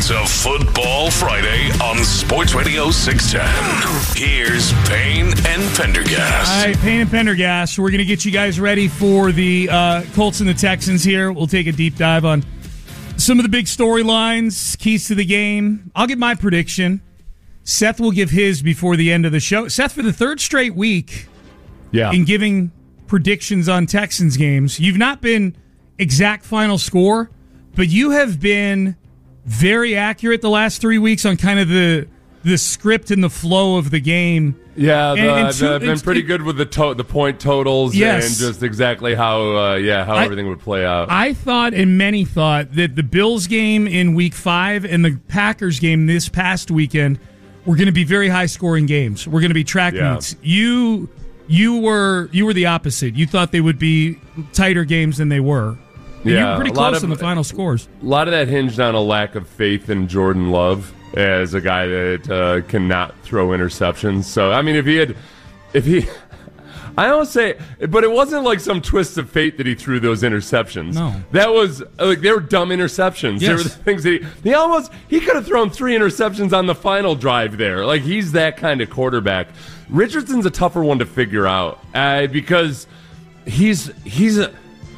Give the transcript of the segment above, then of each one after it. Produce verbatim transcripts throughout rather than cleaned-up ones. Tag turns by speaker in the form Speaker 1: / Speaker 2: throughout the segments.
Speaker 1: It's a Football Friday on Sports Radio six ten. Here's Payne and Pendergast.
Speaker 2: All right, Payne and Pendergast. We're going to get you guys ready for the uh, Colts and the Texans here. We'll take a deep dive on some of the big storylines, keys to the game. I'll give my prediction. Seth will give his before the end of the show. Seth, for the third straight week
Speaker 3: yeah.
Speaker 2: in giving predictions on Texans games, you've not been exact final score, but you have been very accurate the last three weeks on kind of the the script and the flow of the game.
Speaker 3: Yeah, the,
Speaker 2: and, and two,
Speaker 3: I've been pretty good with the to- the point totals
Speaker 2: yes.
Speaker 3: and just exactly how uh, yeah how
Speaker 2: I,
Speaker 3: everything would play out.
Speaker 2: I thought, and many thought, that the Bills game in week five and the Packers game this past weekend were going to be very high scoring games. We're going to be track
Speaker 3: yeah.
Speaker 2: meets. You you were you were the opposite. You thought they would be tighter games than they were. And
Speaker 3: yeah,
Speaker 2: you were pretty close in the final scores.
Speaker 3: A lot of that hinged on a lack of faith in Jordan Love as a guy that uh, cannot throw interceptions. So, I mean, if he had, if he, I almost say, but it wasn't like some twist of fate that he threw those interceptions.
Speaker 2: No.
Speaker 3: That was, like, they were dumb interceptions.
Speaker 2: Yes.
Speaker 3: They were the things that he, he almost, he could have thrown three interceptions on the final drive there. Like, he's that kind of quarterback. Richardson's a tougher one to figure out uh, because he's, he's a,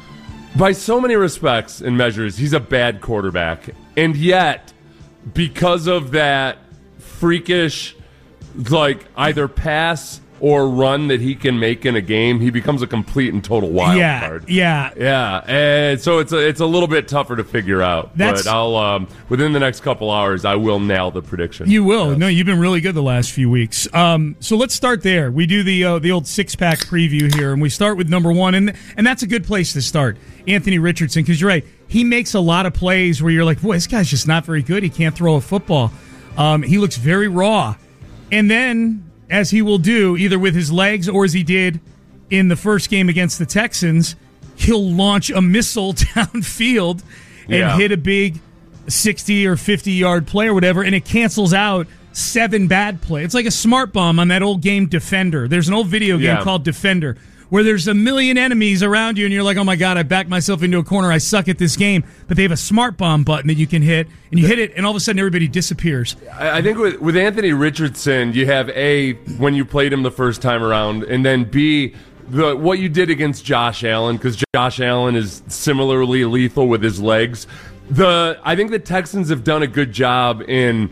Speaker 3: by so many respects and measures, he's a bad quarterback. And yet, because of that freakish, like, either pass or run that he can make in a game, he becomes a complete and total wild
Speaker 2: yeah,
Speaker 3: card.
Speaker 2: Yeah,
Speaker 3: yeah, and so it's a, it's a little bit tougher to figure out.
Speaker 2: That's,
Speaker 3: but I'll um, within the next couple hours, I will nail the prediction.
Speaker 2: You will.
Speaker 3: Yes.
Speaker 2: No, you've been really good the last few weeks. Um, so let's start there. We do the uh, the old six pack preview here, and we start with number one, and and that's a good place to start. Anthony Richardson, because you're right, he makes a lot of plays where you're like, boy, this guy's just not very good. He can't throw a football. Um, he looks very raw, and then, as he will do, either with his legs or as he did in the first game against the Texans, he'll launch a missile downfield and
Speaker 3: yeah.
Speaker 2: hit a big sixty or fifty-yard play or whatever, and it cancels out seven bad plays. It's like a smart bomb on that old game Defender. There's an old video game
Speaker 3: yeah.
Speaker 2: called Defender where there's a million enemies around you, and you're like, oh, my God, I backed myself into a corner. I suck at this game. But they have a smart bomb button that you can hit, and you hit it, and all of a sudden everybody disappears.
Speaker 3: I think with, with Anthony Richardson, you have A, when you played him the first time around, and then B, the what you did against Josh Allen, because Josh Allen is similarly lethal with his legs. The I think the Texans have done a good job in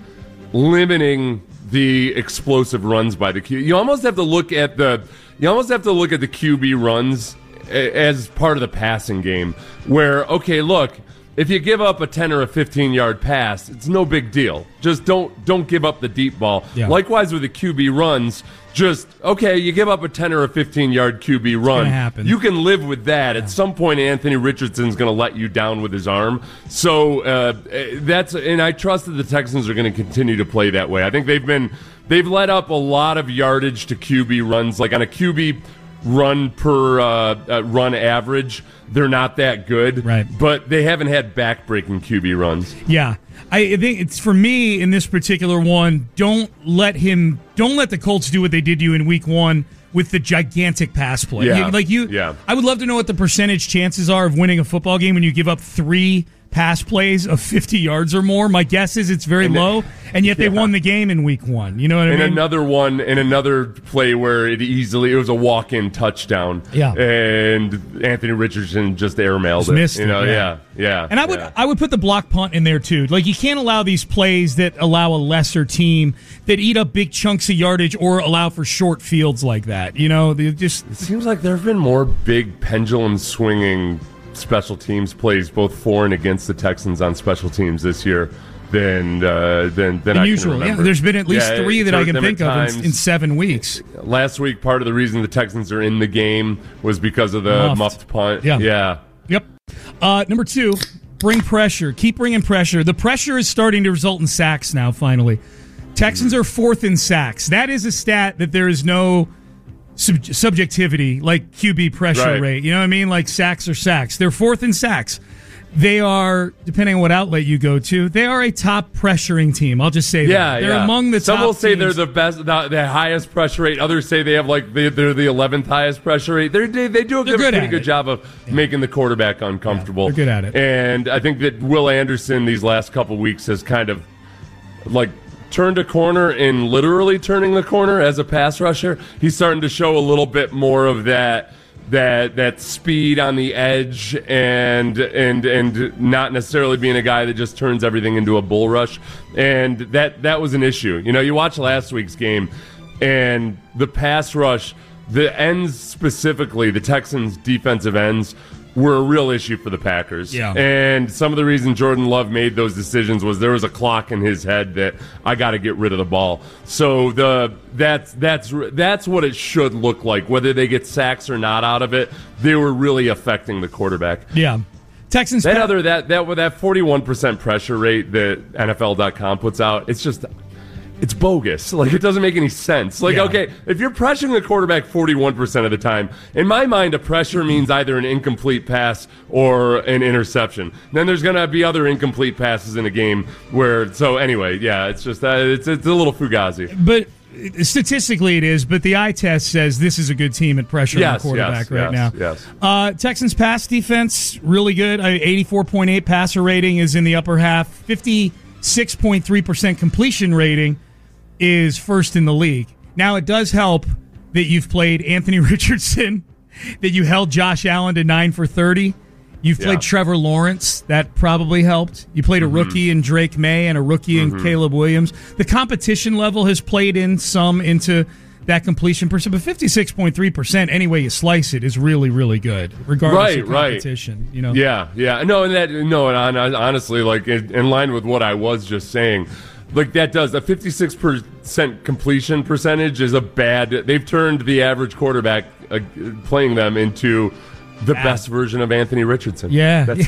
Speaker 3: limiting the explosive runs by the Q. You almost have to look at the you almost have to look at the Q B runs as part of the passing game, where, okay, look, if you give up a ten or a fifteen yard pass, it's no big deal. Just don't don't give up the deep ball.
Speaker 2: Yeah.
Speaker 3: Likewise with the Q B runs, just, okay, you give up a ten or a fifteen yard Q B run.
Speaker 2: Happen.
Speaker 3: You can live with that. Yeah. At some point, Anthony Richardson's going to let you down with his arm. So uh, that's, and I trust that the Texans are going to continue to play that way. I think they've been, they've let up a lot of yardage to Q B runs, like on a Q B run per uh, uh, run average, they're not that good,
Speaker 2: right?
Speaker 3: But they haven't had back-breaking Q B runs.
Speaker 2: Yeah, I think it's, for me in this particular one, don't let him, don't let the Colts do what they did to you in Week One with the gigantic pass play.
Speaker 3: Yeah.
Speaker 2: You, like you,
Speaker 3: yeah.
Speaker 2: I would love to know what the percentage chances are of winning a football game when you give up three pass plays of fifty yards or more. My guess is it's very
Speaker 3: and
Speaker 2: low, and yet
Speaker 3: yeah.
Speaker 2: they won the game in Week One. You know what I
Speaker 3: and
Speaker 2: mean?
Speaker 3: And another one, and another play where it easily, it was a walk-in touchdown.
Speaker 2: Yeah.
Speaker 3: And Anthony Richardson just airmailed
Speaker 2: just
Speaker 3: it.
Speaker 2: Missed
Speaker 3: you know,
Speaker 2: it, yeah.
Speaker 3: yeah, yeah.
Speaker 2: And I would,
Speaker 3: yeah.
Speaker 2: I would put the block punt in there too. Like, you can't allow these plays that allow a lesser team that eat up big chunks of yardage or allow for short fields like that. You know, they just
Speaker 3: it seems like there have been more big pendulum swinging special teams plays both for and against the Texans on special teams this year than uh, than than I
Speaker 2: usual.
Speaker 3: can remember.
Speaker 2: Yeah, there's been at least
Speaker 3: yeah,
Speaker 2: three that I can think of in, in seven weeks.
Speaker 3: Last week, part of the reason the Texans are in the game was because of the
Speaker 2: muffed,
Speaker 3: muffed punt.
Speaker 2: Yeah.
Speaker 3: yeah.
Speaker 2: Yep. Uh, number two, bring pressure. Keep bringing pressure. The pressure is starting to result in sacks now, finally. Texans are fourth in sacks. That is a stat that there is no sub- subjectivity like Q B pressure
Speaker 3: right.
Speaker 2: rate. You know what I mean? Like sacks are sacks. They're fourth in sacks. They are, depending on what outlet you go to, they are a top pressuring team. I'll just say
Speaker 3: yeah,
Speaker 2: that. They're
Speaker 3: yeah.
Speaker 2: among the
Speaker 3: Some
Speaker 2: top
Speaker 3: will say
Speaker 2: teams.
Speaker 3: they're the best, the, the highest pressure rate. Others say they have like the, they're the eleventh highest pressure rate. They're, they they do a
Speaker 2: They're
Speaker 3: good,
Speaker 2: good
Speaker 3: pretty
Speaker 2: at
Speaker 3: good
Speaker 2: it.
Speaker 3: job of yeah. making the quarterback uncomfortable.
Speaker 2: Yeah, they're good at it.
Speaker 3: And I think that Will Anderson these last couple weeks has kind of like turned a corner in literally turning the corner as a pass rusher. He's starting to show a little bit more of that. That that speed on the edge and and and not necessarily being a guy that just turns everything into a bull rush, and that that was an issue. You know, you watch last week's game, and the pass rush, the ends specifically, the Texans' defensive ends were a real issue for the Packers.
Speaker 2: Yeah.
Speaker 3: And some of the reason Jordan Love made those decisions was there was a clock in his head that I got to get rid of the ball. So the that's that's that's what it should look like. Whether they get sacks or not out of it, they were really affecting the quarterback.
Speaker 2: Yeah. Texans.
Speaker 3: That other that that with that forty-one percent pressure rate that N F L dot com puts out, it's just it's bogus. Like, it doesn't make any sense. Like,
Speaker 2: yeah.
Speaker 3: okay, if you're pressuring the quarterback forty-one percent of the time, in my mind, a pressure means either an incomplete pass or an interception. Then there's going to be other incomplete passes in a game where, so anyway, yeah, it's just, uh, it's, it's a little fugazi.
Speaker 2: But statistically it is, but the eye test says this is a good team at pressuring
Speaker 3: yes,
Speaker 2: the quarterback
Speaker 3: yes,
Speaker 2: right
Speaker 3: yes,
Speaker 2: now.
Speaker 3: Yes.
Speaker 2: Uh, Texans pass defense, really good. eighty-four point eight passer rating is in the upper half. fifty-six point three percent completion rating is first in the league. Now, it does help that you've played Anthony Richardson, that you held Josh Allen to nine for thirty. You've played
Speaker 3: yeah.
Speaker 2: Trevor Lawrence. That probably helped. You played a mm-hmm. rookie in Drake May and a rookie mm-hmm. in Caleb Williams. The competition level has played in some into that completion percent, but fifty-six point three percent, any way you slice it, is really, really good, regardless
Speaker 3: right,
Speaker 2: of competition.
Speaker 3: Right.
Speaker 2: You know?
Speaker 3: Yeah, yeah. No, and that no, and honestly, like in, in line with what I was just saying, like that does a fifty-six percent completion percentage is a bad. They've turned the average quarterback uh, playing them into the
Speaker 2: bad.
Speaker 3: best version of Anthony Richardson.
Speaker 2: Yeah,
Speaker 3: that's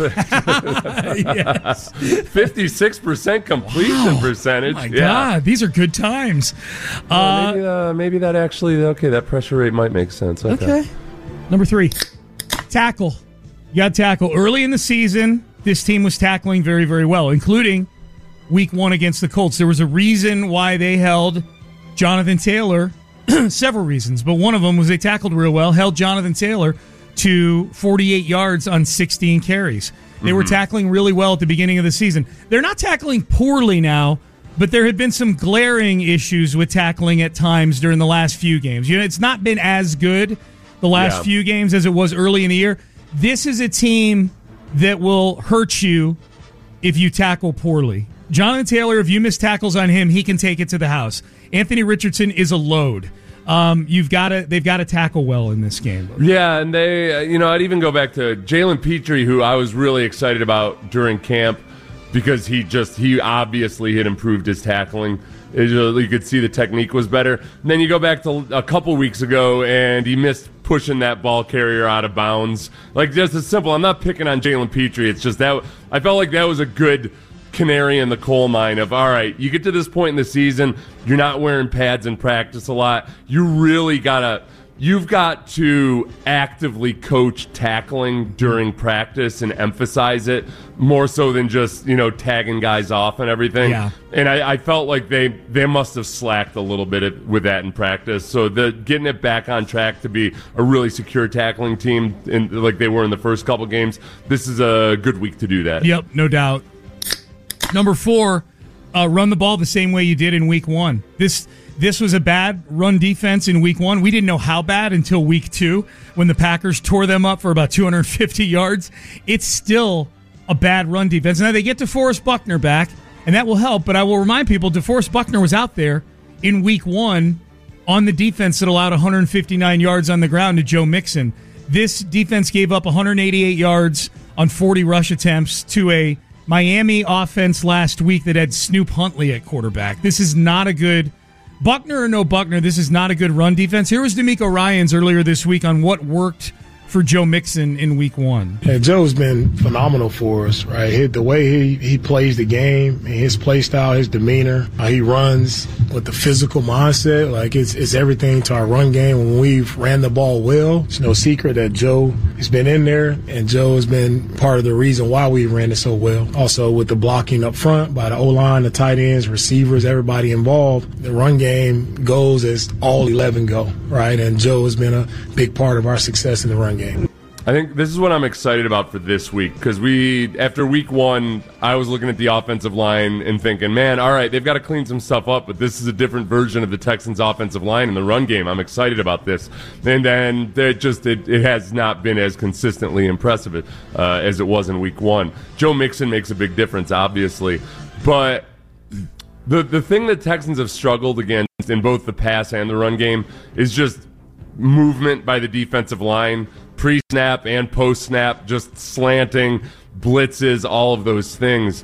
Speaker 2: yes.
Speaker 3: fifty-six percent completion
Speaker 2: wow.
Speaker 3: percentage.
Speaker 2: Oh my
Speaker 3: yeah.
Speaker 2: God, these are good times.
Speaker 3: Well,
Speaker 2: uh,
Speaker 3: maybe, uh, maybe that actually okay. That pressure rate might make sense. Okay.
Speaker 2: okay. Number three, tackle. You got tackle early in the season. This team was tackling very, very well, including week one against the Colts. There was a reason why they held Jonathan Taylor, several reasons, but one of them was they tackled real well, held Jonathan Taylor to forty-eight yards on sixteen carries. They mm-hmm. were tackling really well at the beginning of the season. They're not tackling poorly now, but there had been some glaring issues with tackling at times during the last few games. You know, it's not been as good the last
Speaker 3: yeah.
Speaker 2: few games as it was early in the year. This is a team that will hurt you if you tackle poorly. Jonathan Taylor, if you miss tackles on him, he can take it to the house. Anthony Richardson is a load. Um, you've got to, they've got to tackle well in this game.
Speaker 3: Yeah, and they, uh, you know, I'd even go back to Jalen Petrie, who I was really excited about during camp because he just, he obviously had improved his tackling. It, you could see the technique was better. And then you go back to a couple weeks ago, and he missed pushing that ball carrier out of bounds. Like, just as simple. I'm not picking on Jalen Petrie. It's just that I felt like that was a good canary in the coal mine of, all right, you get to this point in the season, you're not wearing pads in practice a lot. You really gotta, you've got to actively coach tackling during practice and emphasize it more so than just, you know, tagging guys off and everything.
Speaker 2: Yeah.
Speaker 3: And I, I felt like they, they must have slacked a little bit with that in practice. So the getting it back on track to be a really secure tackling team, in, like they were in the first couple games, this is a good week to do that.
Speaker 2: Yep, no doubt. Number four, uh, run the ball the same way you did in week one. This this was a bad run defense in week one. We didn't know how bad until week two when the Packers tore them up for about two hundred fifty yards. It's still a bad run defense. Now they get DeForest Buckner back, and that will help, but I will remind people DeForest Buckner was out there in week one on the defense that allowed one hundred fifty-nine yards on the ground to Joe Mixon. This defense gave up one hundred eighty-eight yards on forty rush attempts to a Miami offense last week that had Snoop Huntley at quarterback. This is not a good, Buckner or no Buckner, this is not a good run defense. Here was DeMeco Ryans earlier this week on what worked for Joe Mixon in week one?
Speaker 4: Yeah, Joe's been phenomenal for us, right? He, the way he, he plays the game, his play style, his demeanor, how he runs with the physical mindset, like it's it's everything to our run game. When we've ran the ball well, it's no secret that Joe has been in there, and Joe has been part of the reason why we ran it so well. Also with the blocking up front by the O-line, the tight ends, receivers, everybody involved, the run game goes as all eleven go, right? And Joe has been a big part of our success in the run game.
Speaker 3: I think this is what I'm excited about for this week, because we, after week one, I was looking at the offensive line and thinking, man, all right, they've got to clean some stuff up, but this is a different version of the Texans' offensive line in the run game. I'm excited about this. And then it just it, it has not been as consistently impressive uh, as it was in week one. Joe Mixon makes a big difference, obviously, but the the thing that Texans have struggled against in both the pass and the run game is just movement by the defensive line, pre-snap and post-snap, just slanting, blitzes, all of those things.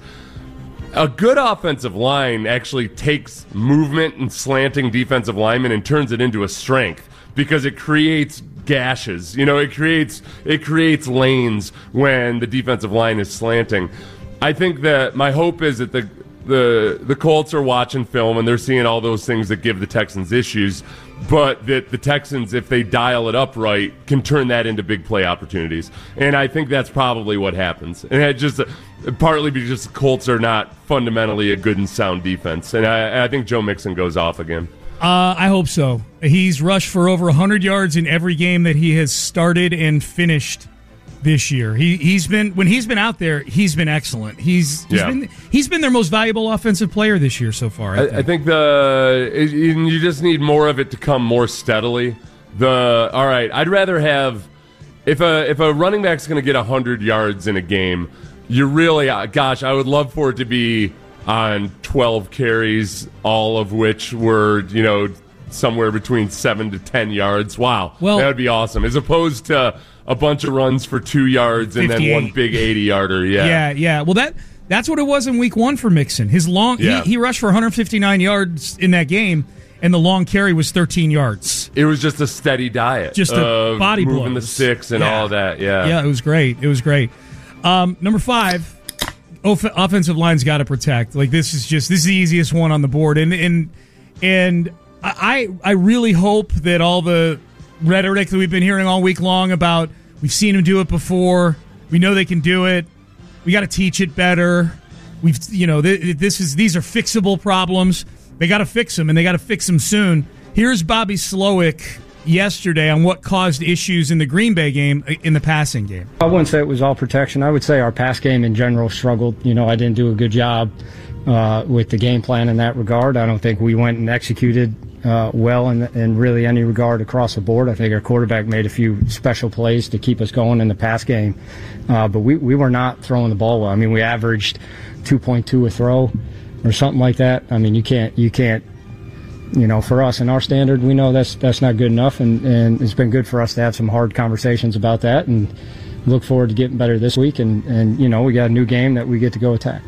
Speaker 3: A good offensive line actually takes movement and slanting defensive linemen and turns it into a strength, because it creates gashes. You know, it creates it creates lanes when the defensive line is slanting. I think that my hope is that the the the Colts are watching film and they're seeing all those things that give the Texans issues, but that the Texans, if they dial it up right, can turn that into big play opportunities. And I think that's probably what happens. And it just uh, partly because the Colts are not fundamentally a good and sound defense. And I, I think Joe Mixon goes off again.
Speaker 2: Uh, I hope so. He's rushed for over one hundred yards in every game that he has started and finished this year. He he's been when he's been out there, he's been excellent. He's he's
Speaker 3: yeah.
Speaker 2: been he's been their most valuable offensive player this year so far. I think,
Speaker 3: I, I think the it, you just need more of it to come more steadily. The all right, I'd rather have if a if a running back's going to get one hundred yards in a game, you really gosh, I would love for it to be on twelve carries, all of which were, you know, somewhere between seven to ten yards. Wow,
Speaker 2: well,
Speaker 3: that would be awesome. As opposed to a bunch of runs for two yards and then one big eighty-yarder. Yeah,
Speaker 2: yeah, yeah. Well, that that's what it was in week one for Mixon. His long
Speaker 3: yeah.
Speaker 2: he, he rushed for one hundred fifty-nine yards in that game, and the long carry was thirteen yards.
Speaker 3: It was just a steady diet,
Speaker 2: just a body
Speaker 3: moving
Speaker 2: blows.
Speaker 3: the sticks and
Speaker 2: yeah.
Speaker 3: all that. Yeah,
Speaker 2: yeah, it was great. It was great. Um, number five. Off- offensive line's got to protect. Like this is just this is the easiest one on the board, and and and I I really hope that all the rhetoric that we've been hearing all week long about we've seen them do it before, we know they can do it, we got to teach it better. We've you know th- this is these are fixable problems. They got to fix them, and they got to fix them soon. Here's Bobby Slowick yesterday on what caused issues in the Green Bay game in the passing game.
Speaker 5: I wouldn't say it was all protection. I would say our pass game in general struggled. You know, I didn't do a good job uh, with the game plan in that regard. I don't think we went and executed uh, well in, in really any regard across the board. I think our quarterback made a few special plays to keep us going in the pass game, uh, but we, we were not throwing the ball well. I mean, we averaged two point two a throw or something like that. I mean, you can't you can't. You know, for us and our standard, we know that's that's not good enough, and, and it's been good for us to have some hard conversations about that, and look forward to getting better this week. And, and you know, we got a new game that we get to go attack.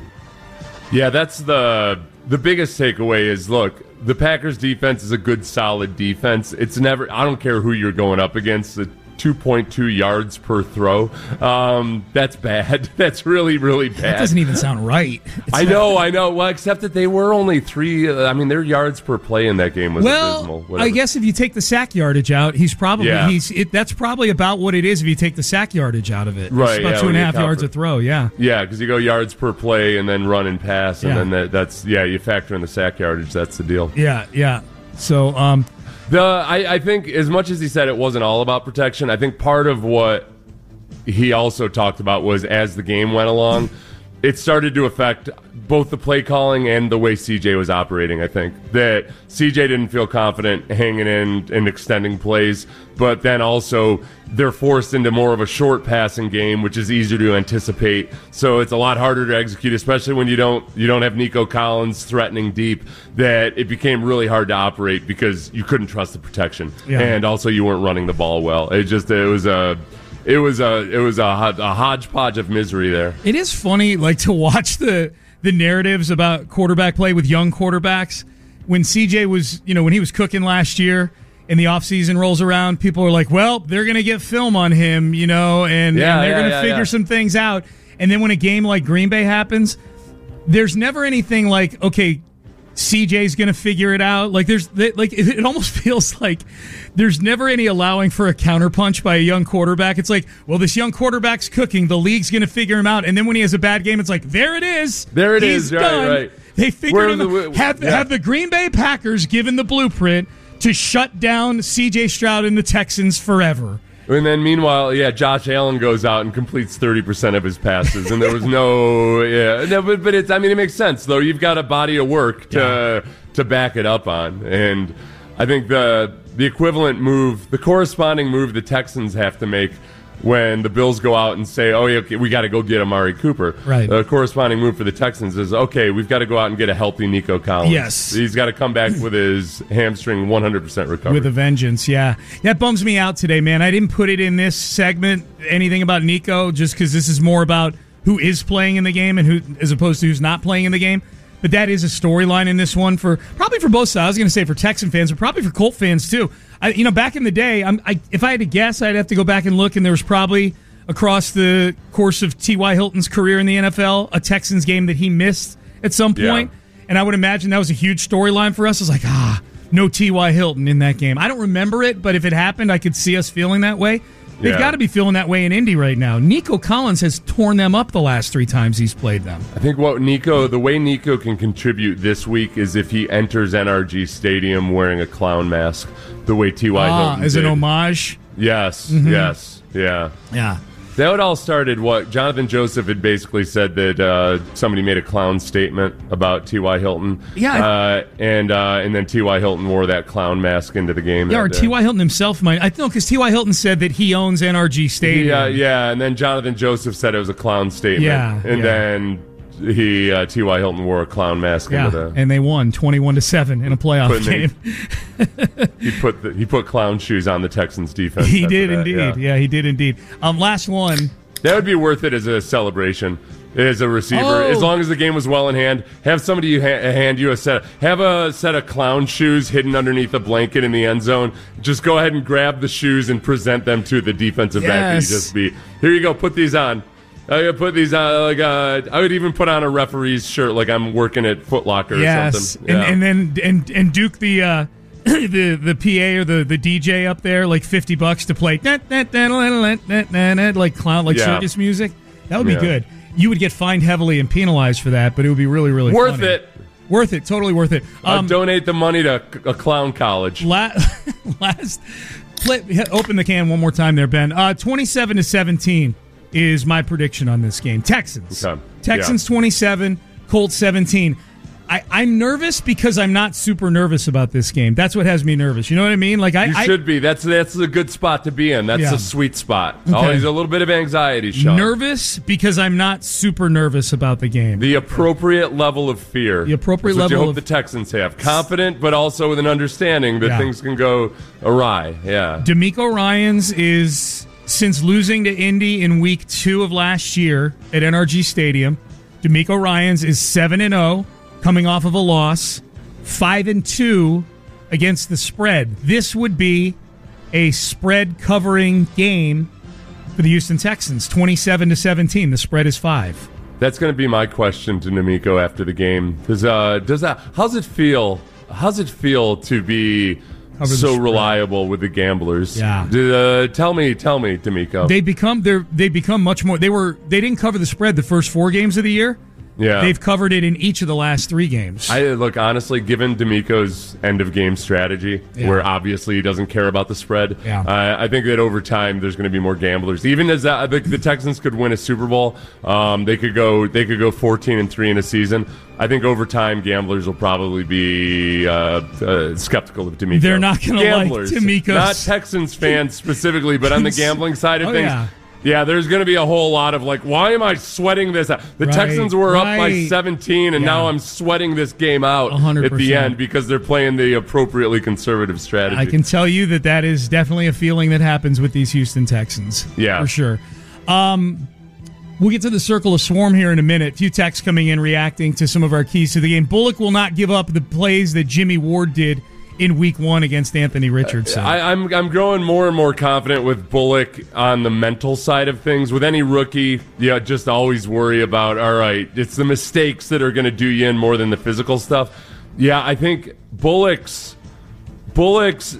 Speaker 3: Yeah, that's the the biggest takeaway is, look, the Packers defense is a good, solid defense. It's never, I don't care who you're going up against, the two point two yards per throw. Um, that's bad. That's really, really bad.
Speaker 2: That doesn't even sound right. It's
Speaker 3: I know, I know. Well, except that they were only three. Uh, I mean, their yards per play in that game was
Speaker 2: well,
Speaker 3: abysmal. Whatever.
Speaker 2: I guess if you take the sack yardage out, he's probably
Speaker 3: Yeah.
Speaker 2: he's it, that's probably about what it is if you take the sack yardage out of it.
Speaker 3: Right,
Speaker 2: It's about
Speaker 3: yeah,
Speaker 2: two and a
Speaker 3: when you
Speaker 2: half
Speaker 3: account
Speaker 2: yards
Speaker 3: for-
Speaker 2: a throw. Yeah,
Speaker 3: Yeah, because you go yards per play and then run and pass, and
Speaker 2: Yeah.
Speaker 3: then that, that's, yeah, you factor in the sack yardage. That's the deal.
Speaker 2: yeah, yeah. So, um,
Speaker 3: The I, I think as much as he said it wasn't all about protection, I think part of what he also talked about was as the game went along, it started to affect both the play calling and the way C J was operating. I think that C J didn't feel confident hanging in and extending plays, but then also they're forced into more of a short passing game, which is easier to anticipate. So it's a lot harder to execute, especially when you don't you don't have Nico Collins threatening deep. That it became really hard to operate because you couldn't trust the protection,
Speaker 2: Yeah.
Speaker 3: and also you weren't running the ball well. It just it was a. It was a it was a, a hodgepodge of misery there.
Speaker 2: it is funny, like to watch the the narratives about quarterback play with young quarterbacks. When C J was, you know, when he was cooking last year, and the offseason rolls around, people are like, well, they're going to get film on him, you know, and,
Speaker 3: Yeah,
Speaker 2: and they're
Speaker 3: yeah,
Speaker 2: going to
Speaker 3: yeah,
Speaker 2: figure
Speaker 3: yeah.
Speaker 2: some things out. And then when a game like Green Bay happens, there's never anything like, okay, C J's going to figure it out. Like there's like it, it almost feels like there's never any allowing for a counterpunch by a young quarterback. It's like, well, this young quarterback's cooking. The league's going to figure him out. And then when he has a bad game, it's like, there it is.
Speaker 3: There it
Speaker 2: He's
Speaker 3: is. Right,
Speaker 2: done.
Speaker 3: right.
Speaker 2: They figured
Speaker 3: Where
Speaker 2: him
Speaker 3: the-
Speaker 2: out. Have,
Speaker 3: yeah.
Speaker 2: have the Green Bay Packers given the blueprint to shut down C J Stroud and the Texans forever.
Speaker 3: And then meanwhile, yeah, Josh Allen goes out and completes thirty percent of his passes, and there was no, yeah, no, but but it's, I mean, it makes sense though. You've got a body of work to
Speaker 2: Yeah.
Speaker 3: to back it up on, and I think the the equivalent move, the corresponding move, the Texans have to make when the Bills go out and say, "Oh, yeah, okay, we got to go get Amari Cooper."
Speaker 2: Right.
Speaker 3: The corresponding move for the Texans is, "Okay, we've got to go out and get a healthy Nico Collins."
Speaker 2: Yes.
Speaker 3: He's got to come back with his hamstring one hundred percent recovered.
Speaker 2: With a vengeance, yeah. That bums me out today, man. I didn't put it in this segment, anything about Nico, just because this is more about who is playing in the game and who, as opposed to who's not playing in the game. But that is a storyline in this one for probably for both sides. I was going to say for Texan fans, but probably for Colt fans too. I, you know, back in the day, I'm, I, if I had to guess, I'd have to go back and look, and there was probably across the course of T Y. Hilton's career in the N F L a Texans game that he missed at some point.
Speaker 3: Yeah.
Speaker 2: And I would imagine that was a huge storyline for us. I was like, ah, no T Y. Hilton in that game. I don't remember it, but if it happened, I could see us feeling that way. They've
Speaker 3: Yeah.
Speaker 2: got to be feeling that way in Indy right now. Nico Collins has torn them up the last three times he's played them.
Speaker 3: I think what Nico, the way Nico can contribute this week is if he enters N R G Stadium wearing a clown mask, the way T Y.
Speaker 2: Ah,
Speaker 3: Hilton
Speaker 2: as
Speaker 3: did.
Speaker 2: an homage.
Speaker 3: Yes,
Speaker 2: Mm-hmm.
Speaker 3: yes, yeah.
Speaker 2: Yeah.
Speaker 3: That would all started what Jonathan Joseph had basically said that uh, somebody made a clown statement about T Y. Hilton.
Speaker 2: Yeah.
Speaker 3: uh, and uh, and then T Y. Hilton wore that clown mask into the game.
Speaker 2: Yeah,
Speaker 3: that
Speaker 2: or
Speaker 3: day.
Speaker 2: T Y. Hilton himself might. I know because T Y. Hilton said that he owns N R G Stadium.
Speaker 3: Yeah, yeah, and then Jonathan Joseph said it was a clown statement.
Speaker 2: Yeah,
Speaker 3: and
Speaker 2: yeah.
Speaker 3: then he uh, T Y. Hilton wore a clown mask
Speaker 2: Yeah,
Speaker 3: into the.
Speaker 2: and they won twenty-one to seven in a playoff
Speaker 3: Couldn't
Speaker 2: game.
Speaker 3: He put the, he put clown shoes on the Texans defense.
Speaker 2: He
Speaker 3: after
Speaker 2: did
Speaker 3: that,
Speaker 2: indeed.
Speaker 3: yeah.
Speaker 2: Yeah. he did indeed. Um, last one.
Speaker 3: That would be worth it as a celebration. As a receiver,
Speaker 2: Oh.
Speaker 3: as long as the game was well in hand, have somebody you ha- hand you a set, have a set of clown shoes hidden underneath a blanket in the end zone. Just go ahead and grab the shoes and present them to the defensive back that you
Speaker 2: Yes.
Speaker 3: just beat. Here you go, put these on. I could put these on. Like uh, I would even put on a referee's shirt, like I'm working at Foot Locker or
Speaker 2: Yes,
Speaker 3: something.
Speaker 2: and,
Speaker 3: Yeah.
Speaker 2: and then and and Duke the uh, the the P A or the, the D J up there like fifty bucks to play like clown like
Speaker 3: Yeah.
Speaker 2: circus music. That would be
Speaker 3: Yeah.
Speaker 2: good. You would get fined heavily and penalized for that, but it would be really really
Speaker 3: Worth
Speaker 2: funny.
Speaker 3: it.
Speaker 2: Worth it. Totally worth it.
Speaker 3: I'll
Speaker 2: Um,
Speaker 3: donate the money to a clown college.
Speaker 2: La- last, flip, open the can one more time there, Ben. Uh, twenty-seven to seventeen is my prediction on this game. Texans.
Speaker 3: Okay.
Speaker 2: Texans
Speaker 3: Yeah.
Speaker 2: twenty-seven, Colts seventeen. I, I'm nervous because I'm not super nervous about this game. That's what has me nervous. You know what I mean? Like I,
Speaker 3: You
Speaker 2: I
Speaker 3: should be. That's that's a good spot to be in. That's
Speaker 2: Yeah.
Speaker 3: a sweet spot.
Speaker 2: Okay.
Speaker 3: Always a little bit of anxiety, Sean.
Speaker 2: nervous because I'm not super nervous about the game.
Speaker 3: The appropriate level of fear.
Speaker 2: The appropriate
Speaker 3: That's what
Speaker 2: level
Speaker 3: you hope
Speaker 2: of-
Speaker 3: the Texans have. Confident, but also with an understanding that
Speaker 2: Yeah.
Speaker 3: things can go awry. Yeah.
Speaker 2: D'Amico Ryans is, since losing to Indy in week two of last year at N R G Stadium, D'Amico Ryans is seven and oh, coming off of a loss, five and two against the spread. This would be a spread covering game for the Houston Texans, twenty-seven to seventeen. The spread is five.
Speaker 3: That's going to be my question to D'Amico after the game. Does uh does that how's it feel? How's it feel to be
Speaker 2: Cover the
Speaker 3: so
Speaker 2: spread.
Speaker 3: reliable with the gamblers?
Speaker 2: Yeah.
Speaker 3: D- Uh, tell me, tell me, D'Amico.
Speaker 2: They become they they become much more. They were they didn't cover the spread the first four games of the year.
Speaker 3: yeah.
Speaker 2: They've covered it in each of the last three games.
Speaker 3: I look honestly, given D'Amico's end of game strategy,
Speaker 2: Yeah.
Speaker 3: where obviously he doesn't care about the spread.
Speaker 2: Yeah.
Speaker 3: uh, I think that over time there's going to be more gamblers. Even as uh, the, the Texans could win a Super Bowl, um, they could go they could go fourteen and three in a season. I think over time gamblers will probably be uh, uh, skeptical of D'Amico.
Speaker 2: They're not gonna like
Speaker 3: Gamblers,
Speaker 2: D'Amico's-
Speaker 3: not Texans fans specifically, but on the gambling side of
Speaker 2: Oh,
Speaker 3: things.
Speaker 2: yeah.
Speaker 3: Yeah, there's going to be a whole lot of like, why am I sweating this out? The
Speaker 2: Right,
Speaker 3: Texans were up by
Speaker 2: right.
Speaker 3: seventeen, and
Speaker 2: Yeah.
Speaker 3: now I'm sweating this game out
Speaker 2: one hundred
Speaker 3: at the
Speaker 2: percent.
Speaker 3: end because they're playing the appropriately conservative strategy.
Speaker 2: I can tell you that that is definitely a feeling that happens with these Houston Texans.
Speaker 3: Yeah.
Speaker 2: For sure. Um, we'll get to the circle of swarm here in a minute. A few texts coming in reacting to some of our keys to the game. Bullock will not give up the plays that Jimmy Ward did in week one against Anthony Richardson.
Speaker 3: I, I'm I'm growing more and more confident with Bullock on the mental side of things. With any rookie, you just always worry about, all right, it's the mistakes that are going to do you in more than the physical stuff. Yeah, I think Bullock's Bullock's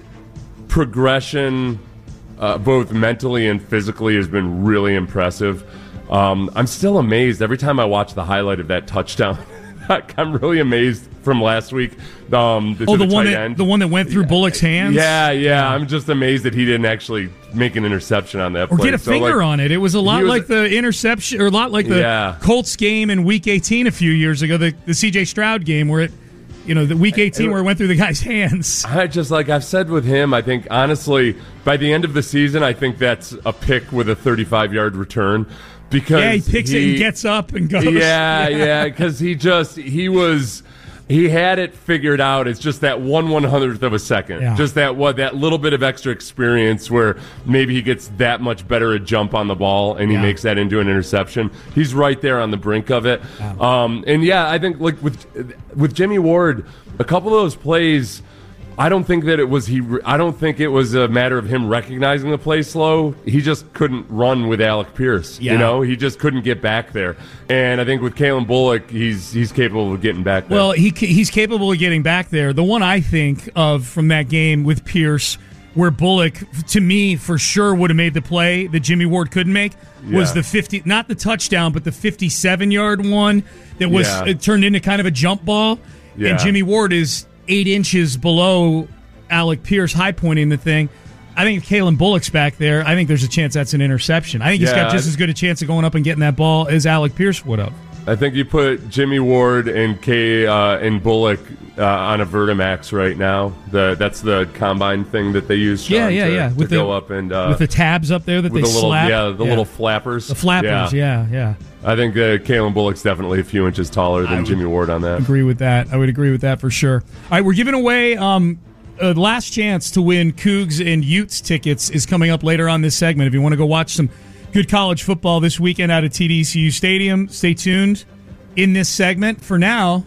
Speaker 3: progression, uh, both mentally and physically, has been really impressive. Um, I'm still amazed every time I watch the highlight of that touchdown. I'm really amazed from last week. Um,
Speaker 2: oh, the,
Speaker 3: the
Speaker 2: one
Speaker 3: tight
Speaker 2: that
Speaker 3: end.
Speaker 2: the one that went through Bullock's hands.
Speaker 3: Yeah, yeah. I'm just amazed that he didn't actually make an interception on that
Speaker 2: or
Speaker 3: play.
Speaker 2: get a
Speaker 3: so,
Speaker 2: finger
Speaker 3: like,
Speaker 2: on it. It was a lot
Speaker 3: was,
Speaker 2: like the interception, or a lot like the
Speaker 3: yeah.
Speaker 2: Colts game in Week eighteen a few years ago, the, the C J Stroud game where it, you know, the Week eighteen it, where it went through the guy's hands.
Speaker 3: I just like I've said with him. I think honestly, by the end of the season, I think that's a pick with a thirty-five yard return. Because
Speaker 2: yeah, he picks
Speaker 3: he,
Speaker 2: it and gets up and goes.
Speaker 3: Yeah, yeah, because yeah, he just he was he had it figured out. It's just that one one hundredth of a second,
Speaker 2: yeah.
Speaker 3: just that what that little bit of extra experience where maybe he gets that much better a jump on the ball and he
Speaker 2: yeah.
Speaker 3: makes that into an interception. He's right there on the brink of it. Wow. Um, and yeah, I think like with with Jimmy Ward, a couple of those plays. I don't think that it was he. I don't think it was a matter of him recognizing the play slow. He just couldn't run with Alec Pierce.
Speaker 2: Yeah.
Speaker 3: You know, he just couldn't get back there. And I think with Kalen Bullock, he's he's capable of getting back there.
Speaker 2: Well, he he's capable of getting back there. The one I think of from that game with Pierce, where Bullock, to me, for sure would have made the play that Jimmy Ward couldn't make, was
Speaker 3: yeah.
Speaker 2: the fifty, not the touchdown, but the fifty-seven yard one that was
Speaker 3: yeah.
Speaker 2: it turned into kind of a jump ball,
Speaker 3: yeah.
Speaker 2: and Jimmy Ward is eight inches below Alec Pierce, high pointing the thing. I think if Kalen Bullock's back there, I think there's a chance that's an interception. I think he's
Speaker 3: yeah,
Speaker 2: got just as good a chance of going up and getting that ball as Alec Pierce would have.
Speaker 3: I think you put Jimmy Ward and K uh, and Bullock uh, on a Vertimax right now. The that's the combine thing that they use. Sean,
Speaker 2: yeah, yeah,
Speaker 3: to,
Speaker 2: yeah.
Speaker 3: To
Speaker 2: with
Speaker 3: go
Speaker 2: the,
Speaker 3: up and uh,
Speaker 2: with the tabs up there that
Speaker 3: with
Speaker 2: they
Speaker 3: the little
Speaker 2: slap.
Speaker 3: yeah the
Speaker 2: yeah.
Speaker 3: little flappers.
Speaker 2: The flappers, yeah, yeah. yeah.
Speaker 3: I think uh, Kalen Bullock's definitely a few inches taller than Jimmy Ward on that.
Speaker 2: Agree with that. I would agree with that for sure. All right, we're giving away um, a last chance to win Cougs and Utes tickets is coming up later on this segment. If you want to go watch some good college football this weekend out at T D C U Stadium, stay tuned in this segment. For now,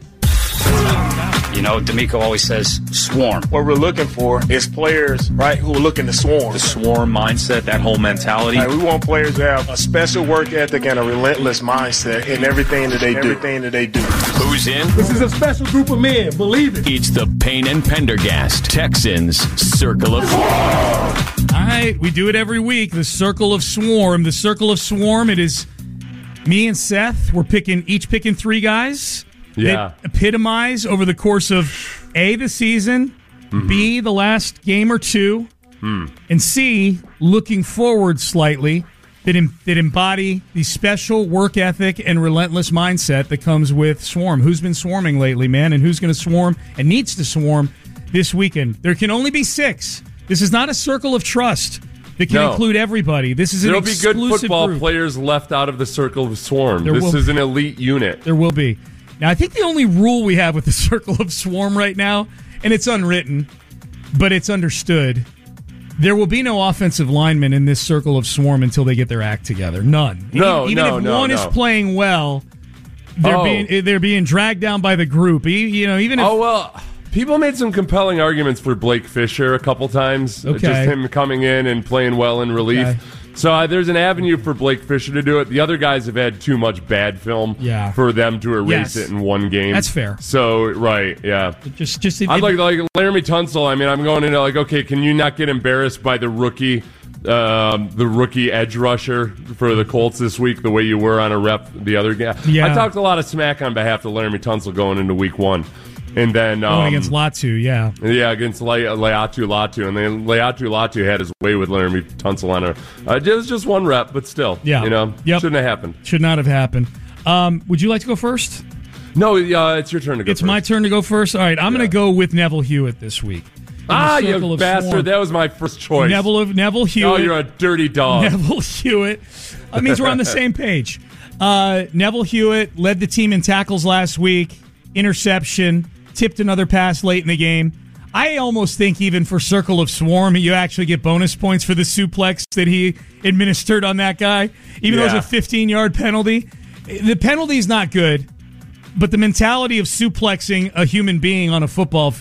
Speaker 6: you know, D'Amico always says swarm.
Speaker 7: What we're looking for is players, right, who are looking to swarm.
Speaker 6: The swarm mindset, that whole mentality.
Speaker 7: Right, we want players to have a special work ethic and a relentless mindset in everything that they do. Everything that they do.
Speaker 8: Who's in?
Speaker 9: This is a special group of men, believe it.
Speaker 8: It's the Payne and Pendergast Texans Circle of Swarm.
Speaker 2: All right, we do it every week. The Circle of Swarm. The Circle of Swarm. It is me and Seth. We're picking each picking three guys.
Speaker 3: Yeah.
Speaker 2: That epitomize over the course of A, the season, mm-hmm. B, the last game or two, mm. and C, looking forward slightly, that, em- that embody the special work ethic and relentless mindset that comes with Swarm. Who's been swarming lately, man, and who's going to swarm and needs to swarm this weekend? There can only be six. This is not a circle of trust that can no. include everybody. This is an
Speaker 3: There'll be good football
Speaker 2: group.
Speaker 3: players left out of the circle of Swarm.
Speaker 2: There
Speaker 3: this
Speaker 2: will,
Speaker 3: is an elite unit.
Speaker 2: There will be. Now, I think the only rule we have with the Circle of Swarm right now, and it's unwritten, but it's understood, there will be no offensive linemen in this Circle of Swarm until they get their act together. None.
Speaker 3: No,
Speaker 2: even, even
Speaker 3: no,
Speaker 2: if
Speaker 3: no,
Speaker 2: one
Speaker 3: no.
Speaker 2: is playing well, they're
Speaker 3: oh.
Speaker 2: being they're being dragged down by the group. You know, even if
Speaker 3: oh well, people made some compelling arguments for Blake Fisher a couple times.
Speaker 2: Okay.
Speaker 3: Just him coming in and playing well in relief.
Speaker 2: Okay.
Speaker 3: So uh, there's an avenue for Blake Fisher to do it. The other guys have had too much bad film
Speaker 2: yeah.
Speaker 3: for them to erase
Speaker 2: yes.
Speaker 3: it in one game.
Speaker 2: That's fair.
Speaker 3: So right, yeah.
Speaker 2: Just, just. If,
Speaker 3: I'd like like Laramie Tunsil. I mean, I'm going into like, okay, can you not get embarrassed by the rookie, um, the rookie edge rusher for the Colts this week, the way you were on a rep the other guy?
Speaker 2: Yeah.
Speaker 3: I talked a lot of smack on behalf of Laramie Tunsil going into week one. And then um,
Speaker 2: going against Latu, yeah,
Speaker 3: yeah, against Le- Leatu Latu, and then Leatu Latu had his way with Laramie Tunsil on her. Uh, it was just one rep, but still,
Speaker 2: yeah,
Speaker 3: you know,
Speaker 2: yep.
Speaker 3: shouldn't have happened.
Speaker 2: Should not have happened. Um, would you like to go first?
Speaker 3: No, uh, it's your turn to go.
Speaker 2: It's
Speaker 3: first.
Speaker 2: my turn to go first. All right, I'm yeah. going to go with Neville Hewitt this week.
Speaker 3: Ah, you bastard! Swarm. That was my first choice.
Speaker 2: Neville Neville Hewitt.
Speaker 3: Oh, you're a dirty dog.
Speaker 2: Neville Hewitt. That means we're on the same page. Uh, Neville Hewitt led the team in tackles last week. Interception. Tipped another pass late in the game. I almost think even for Circle of Swarm, you actually get bonus points for the suplex that he administered on that guy, even yeah. though it was a fifteen-yard penalty. The penalty's not good, but the mentality of suplexing a human being on a football field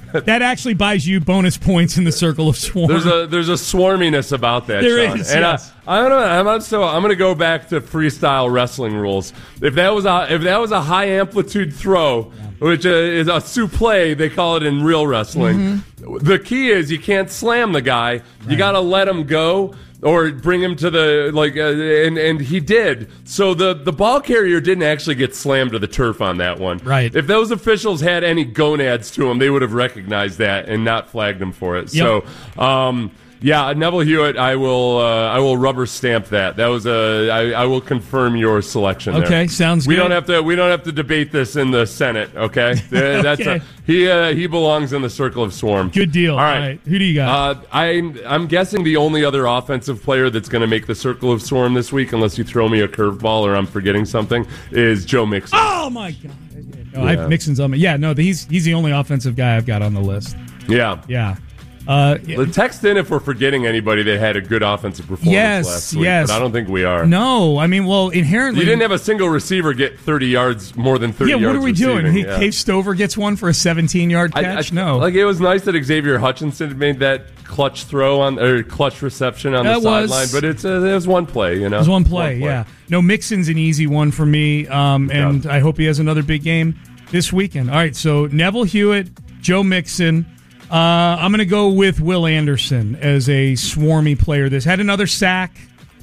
Speaker 2: that actually buys you bonus points in the circle of swarm.
Speaker 3: There's a there's a swarminess about that,
Speaker 2: There
Speaker 3: Sean.
Speaker 2: is,
Speaker 3: and
Speaker 2: yes.
Speaker 3: I, I don't know. I'm also I'm going to go back to freestyle wrestling rules. If that was a if that was a high amplitude throw, which uh, is a suplex, they call it in real wrestling. Mm-hmm. The key is you can't slam the guy. Right. You got to let him go. Or bring him to the like, uh, and and he did. So the the ball carrier didn't actually get slammed to the turf on that one.
Speaker 2: Right.
Speaker 3: If those officials had any gonads to him, they would have recognized that and not flagged him for it.
Speaker 2: Yep.
Speaker 3: So, um, yeah, Neville Hewitt, I will uh, I will rubber stamp that. That was a I, I will confirm your selection.
Speaker 2: Okay,
Speaker 3: there.
Speaker 2: sounds
Speaker 3: we
Speaker 2: good.
Speaker 3: We don't have to we don't have to debate this in the Senate. Okay,
Speaker 2: okay.
Speaker 3: That's a, he uh, he belongs in the circle of swarm.
Speaker 2: Good deal.
Speaker 3: All right,
Speaker 2: All right. Who do you got?
Speaker 3: Uh, I I'm guessing the only other offensive player that's going to make the circle of swarm this week, unless you throw me a curveball or I'm forgetting something, is Joe Mixon.
Speaker 2: Oh my God! No,
Speaker 3: yeah.
Speaker 2: I have Mixon's on me. Yeah, no, he's he's the only offensive guy I've got on the list.
Speaker 3: Yeah,
Speaker 2: yeah. Uh, yeah.
Speaker 3: Text in if we're forgetting anybody that had a good offensive performance
Speaker 2: yes,
Speaker 3: last week,
Speaker 2: yes.
Speaker 3: but I don't think we are.
Speaker 2: No, I mean, well, inherently...
Speaker 3: You didn't have a single receiver get thirty yards, more than thirty
Speaker 2: yeah,
Speaker 3: yards
Speaker 2: what are we
Speaker 3: receiving.
Speaker 2: doing? He,
Speaker 3: yeah.
Speaker 2: Cave Stover gets one for a seventeen-yard catch?
Speaker 3: I, I,
Speaker 2: no.
Speaker 3: Like, it was nice that Xavier Hutchinson made that clutch throw on or clutch reception on
Speaker 2: that
Speaker 3: the
Speaker 2: was,
Speaker 3: sideline, but it's uh, it was one play, you know?
Speaker 2: It was one play,
Speaker 3: one play.
Speaker 2: yeah. No, Mixon's an easy one for me, um, and yeah. I hope he has another big game this weekend. All right, so Neville Hewitt, Joe Mixon... Uh, I'm going to go with Will Anderson as a swarmy player. This had another sack,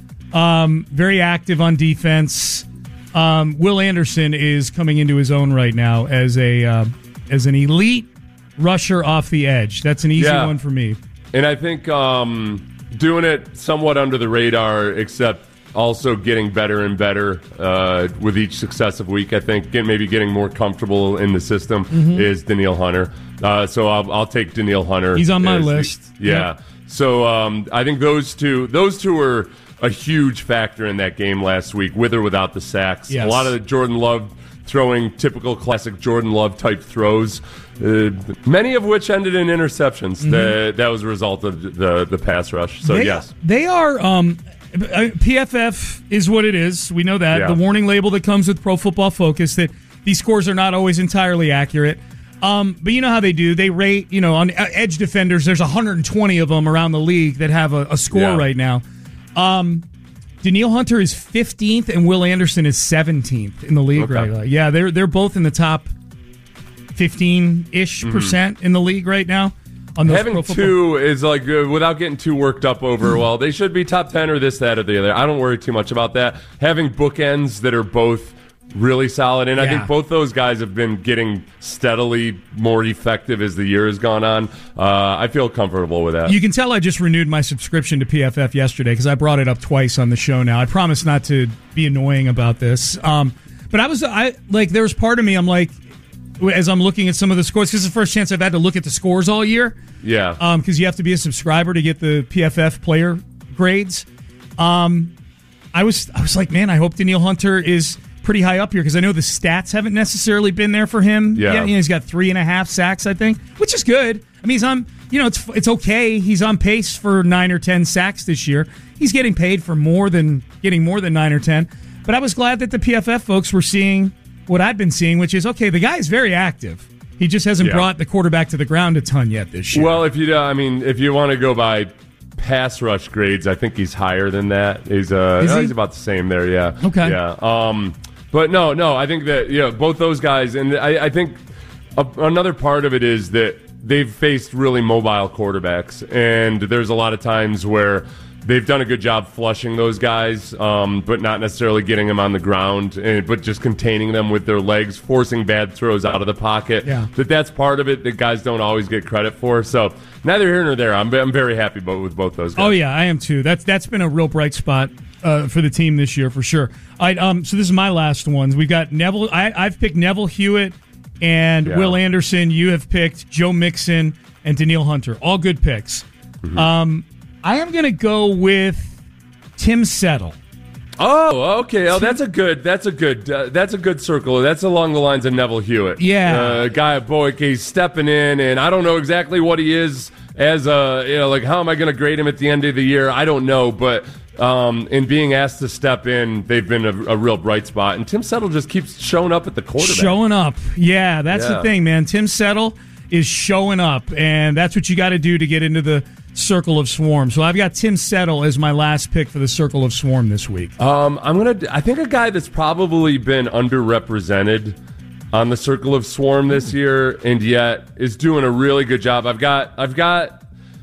Speaker 2: um, very active on defense. Um, Will Anderson is coming into his own right now as a uh, as an elite rusher off the edge. That's an easy
Speaker 3: yeah.
Speaker 2: one for me.
Speaker 3: And I think um, doing it somewhat under the radar, except also getting better and better uh, with each successive week. I think get, maybe getting more comfortable in the system mm-hmm. is Danielle Hunter. Uh, so I'll, I'll take Danielle Hunter.
Speaker 2: He's on my
Speaker 3: as,
Speaker 2: list.
Speaker 3: Yeah. Yep. So um, I think those two, those two were a huge factor in that game last week, with or without the sacks.
Speaker 2: Yes.
Speaker 3: A lot of the Jordan Love throwing typical classic Jordan Love type throws, uh, many of which ended in interceptions. Mm-hmm. That that was a result of the the pass rush. So
Speaker 2: they,
Speaker 3: yes,
Speaker 2: they are. Um, P F F is what it is. We know that.
Speaker 3: Yeah.
Speaker 2: The warning label that comes with Pro Football Focus that these scores are not always entirely accurate. Um, but you know how they do. They rate, you know, on edge defenders, there's one hundred twenty of them around the league that have a, a score yeah. right now. Um, Danielle Hunter is fifteenth and Will Anderson is seventeenth in the league
Speaker 3: okay.
Speaker 2: right now. Yeah, they're they're both in the top fifteen-ish mm-hmm. percent in the league right now. On those
Speaker 3: Having two is like, uh, without getting too worked up over, well, they should be top ten or this, that, or the other. I don't worry too much about that. Having bookends that are both really solid, and yeah. I think both those guys have been getting steadily more effective as the year has gone on. Uh, I feel comfortable with that.
Speaker 2: You can tell I just renewed my subscription to P F F yesterday because I brought it up twice on the show now. I promise not to be annoying about this. Um, but I was, I like, there was part of me, I'm like, as I'm looking at some of the scores, because it's the first chance I've had to look at the scores all year.
Speaker 3: Yeah.
Speaker 2: Um, because you have to be a subscriber to get the P F F player grades. Um, I was, I was like, man, I hope Danielle Hunter is pretty high up here because I know the stats haven't necessarily been there for him.
Speaker 3: Yeah.
Speaker 2: yeah you know, he's got three and a half sacks, I think, which is good. I mean, he's on, you know, it's it's okay. He's on pace for nine or ten sacks this year. He's getting paid for more than getting more than nine or ten. But I was glad that the P F F folks were seeing what I've been seeing, which is, okay, the guy is very active. He just hasn't
Speaker 3: yeah.
Speaker 2: brought the quarterback to the ground a ton yet this year.
Speaker 3: Well, if you, I mean, if you want to go by pass rush grades, I think he's higher than that. He's uh,
Speaker 2: is he?
Speaker 3: he's about the same there. Yeah.
Speaker 2: Okay.
Speaker 3: Yeah. Um, but no, no, I think that yeah, both those guys, and I, I think a, another part of it is that they've faced really mobile quarterbacks, and there's a lot of times where they've done a good job flushing those guys, um, but not necessarily getting them on the ground, and, but just containing them with their legs, forcing bad throws out of the pocket.
Speaker 2: Yeah.
Speaker 3: That that's part of it that guys don't always get credit for. So neither here nor there. I'm I'm very happy with both those guys.
Speaker 2: Oh yeah, I am too. That's that's been a real bright spot uh, for the team this year for sure. All right, um, so this is my last ones. We've got Neville. I, I've picked Neville Hewitt and
Speaker 3: Yeah.
Speaker 2: Will Anderson. You have picked Joe Mixon and Danielle Hunter. All good picks.
Speaker 3: Mm-hmm.
Speaker 2: Um, I am going to go with Tim Settle.
Speaker 3: Oh, okay. Oh, that's a good. That's a good. Uh, that's a good circle. That's along the lines of Neville Hewitt.
Speaker 2: Yeah,
Speaker 3: uh, guy, boy, he's stepping in, and I don't know exactly what he is as a. You know, like how am I going to grade him at the end of the year? I don't know, but um, in being asked to step in, they've been a, a real bright spot. And Tim Settle just keeps showing up at the quarterback.
Speaker 2: Showing up, yeah, that's
Speaker 3: Yeah.
Speaker 2: the thing, man. Tim Settle is showing up, and that's what you got to do to get into the Circle of Swarm. So I've got Tim Settle as my last pick for the Circle of Swarm this week.
Speaker 3: Um, I'm gonna. I think a guy that's probably been underrepresented on the Circle of Swarm this year, and yet is doing a really good job. I've got. I've got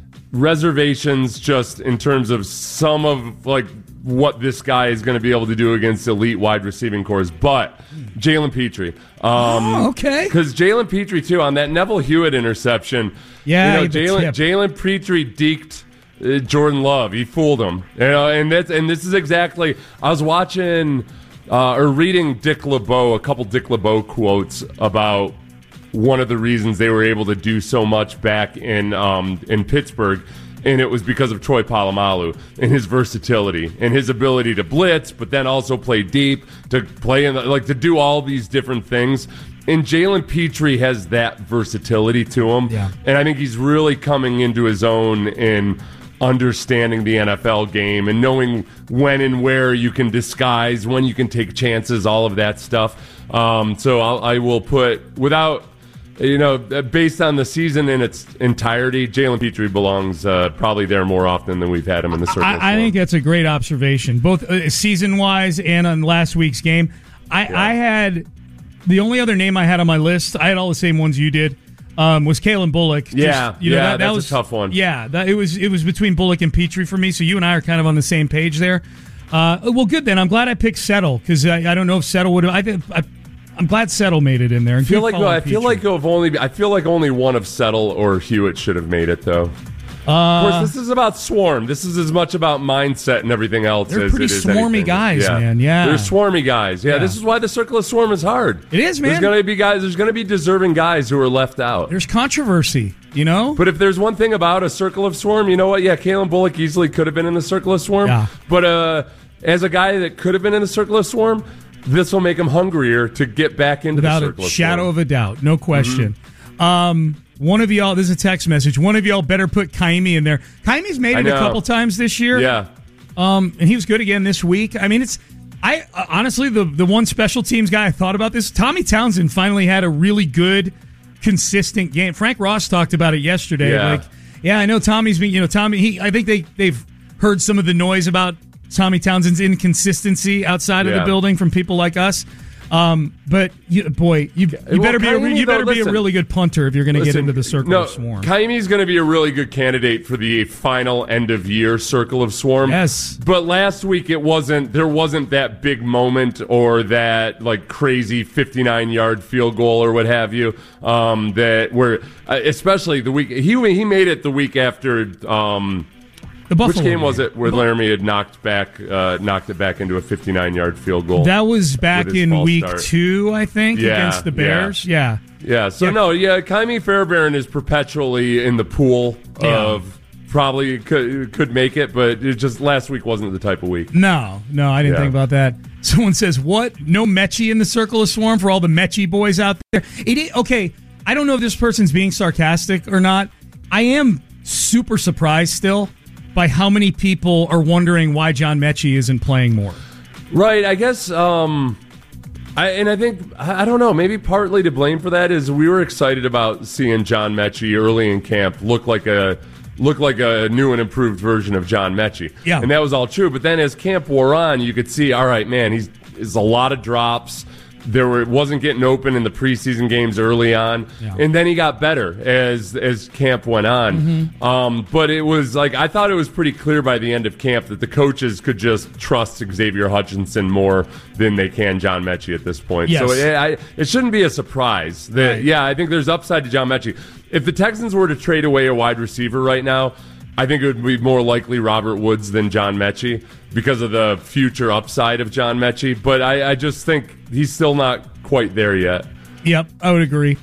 Speaker 3: reservations just in terms of some of like what this guy is going to be able to do against elite wide receiving cores, but Jalen Petrie. Um,
Speaker 2: oh, okay.
Speaker 3: Because Jalen Petrie, too, on that Neville Hewitt interception,
Speaker 2: yeah,
Speaker 3: you know, Jalen Jalen Petrie deked uh, Jordan Love. He fooled him. You know, and that's and this is exactly. I was watching uh, or reading Dick LeBeau, a couple Dick LeBeau quotes about one of the reasons they were able to do so much back in um, in Pittsburgh. And it was because of Troy Polamalu and his versatility and his ability to blitz, but then also play deep, to play in the, like to do all these different things. And Jalen Petrie has that versatility to him.
Speaker 2: Yeah.
Speaker 3: And I think he's really coming into his own in understanding the N F L game and knowing when and where you can disguise, when you can take chances, all of that stuff. Um, so I'll, I will put, without... You know, based on the season in its entirety, Jalen Petrie belongs uh, probably there more often than we've had him in the circle.
Speaker 2: I, I think that's a great observation, both uh, season-wise and on last week's game. I,
Speaker 3: yeah.
Speaker 2: I had the only other name I had on my list. I had all the same ones you did. Um, was Kalen Bullock? Just,
Speaker 3: yeah,
Speaker 2: you know,
Speaker 3: yeah,
Speaker 2: that, that
Speaker 3: that's
Speaker 2: was
Speaker 3: a tough one.
Speaker 2: Yeah, that, it was it was between Bullock and Petrie for me. So you and I are kind of on the same page there. Uh, well, good then. I'm glad I picked Settle because I, I don't know if Settle would have. I think. I, I'm glad Settle made it in there. And
Speaker 3: I feel like I feel
Speaker 2: Petrie.
Speaker 3: like of only I feel like only one of Settle or Hewitt should have made it though.
Speaker 2: Uh,
Speaker 3: of course, this is about swarm. This is as much about mindset and everything else
Speaker 2: they're
Speaker 3: as
Speaker 2: pretty
Speaker 3: it is
Speaker 2: swarmy
Speaker 3: anything.
Speaker 2: guys,
Speaker 3: yeah.
Speaker 2: man. Yeah,
Speaker 3: they're swarmy guys. Yeah,
Speaker 2: Yeah.
Speaker 3: this is why the Circle of Swarm is hard.
Speaker 2: It is, man.
Speaker 3: There's going to be guys. There's going to be deserving guys who are left out.
Speaker 2: There's controversy, you know.
Speaker 3: But if there's one thing about a Circle of Swarm, you know what? Yeah, Kalen Bullock easily could have been in the Circle of Swarm.
Speaker 2: Yeah.
Speaker 3: But uh, as a guy that could have been in the Circle of Swarm, this will make him hungrier to get back into
Speaker 2: Without
Speaker 3: the Circle
Speaker 2: a
Speaker 3: of
Speaker 2: shadow
Speaker 3: Swarm.
Speaker 2: of a doubt, no question.
Speaker 3: Mm-hmm.
Speaker 2: Um, one of y'all, this is a text message. One of y'all better put Kaimi in there. Kaimi's made it a couple times this year.
Speaker 3: Yeah.
Speaker 2: Um, and he was good again this week. I mean, it's I uh, honestly the the one special teams guy I thought about this. Tommy Townsend finally had a really good, consistent game. Frank Ross talked about it yesterday.
Speaker 3: Yeah.
Speaker 2: Like, yeah, I know Tommy's been. You know, Tommy. He. I think they they've heard some of the noise about Tommy Townsend's inconsistency outside of
Speaker 3: Yeah.
Speaker 2: the building from people like us. Um, but you, boy, you, you
Speaker 3: Well,
Speaker 2: better be a,
Speaker 3: Kaimi,
Speaker 2: you better
Speaker 3: though,
Speaker 2: be a
Speaker 3: listen.
Speaker 2: really good punter if you're going to get
Speaker 3: Listen,
Speaker 2: into the Circle
Speaker 3: no,
Speaker 2: of Swarm.
Speaker 3: Kaimi's going to be a really good candidate for the final end of year Circle of Swarm.
Speaker 2: Yes.
Speaker 3: But last week it wasn't. There wasn't that big moment or that like crazy fifty-nine yard field goal or what have you. Um, that where uh, especially the week he he made it the week after. Um,
Speaker 2: The Buffalo
Speaker 3: Which game was
Speaker 2: game.
Speaker 3: it where Laramie had knocked back, uh, knocked it back into a fifty-nine yard field goal?
Speaker 2: That was back
Speaker 3: with his
Speaker 2: in
Speaker 3: false
Speaker 2: week
Speaker 3: start.
Speaker 2: two, I think,
Speaker 3: Yeah,
Speaker 2: against the Bears. Yeah.
Speaker 3: Yeah, so
Speaker 2: Yeah.
Speaker 3: no, yeah, Kaimi Fairbairn is perpetually in the pool
Speaker 2: Yeah.
Speaker 3: of probably could, could make it, but it just last week wasn't the type of week.
Speaker 2: No, no, I didn't
Speaker 3: Yeah.
Speaker 2: think about that. Someone says, what? No Mechie in the Circle of Swarm for all the Mechie boys out there? It is, okay, I don't know if this person's being sarcastic or not. I am super surprised still by how many people are wondering why John Mechie isn't playing more.
Speaker 3: Right, I guess, um, I, and I think, I, I don't know, maybe partly to blame for that is we were excited about seeing John Mechie early in camp look like a look like a new and improved version of John Mechie.
Speaker 2: Yeah.
Speaker 3: And that was all true, but then as camp wore on, you could see, all right, man, he's, he's a lot of drops. There were, it wasn't getting open in the preseason games early on,
Speaker 2: Yeah.
Speaker 3: and then he got better as as camp went on.
Speaker 2: Mm-hmm.
Speaker 3: Um, but it was like I thought it was pretty clear by the end of camp that the coaches could just trust Xavier Hutchinson more than they can John Mechie at this point.
Speaker 2: Yes.
Speaker 3: So it, I, it shouldn't be a surprise that
Speaker 2: Right.
Speaker 3: yeah, I think there's upside to John Mechie. If the Texans were to trade away a wide receiver right now, I think it would be more likely Robert Woods than John Mechie because of the future upside of John Mechie. But I, I just think he's still not quite there yet.
Speaker 2: Yep, I would agree.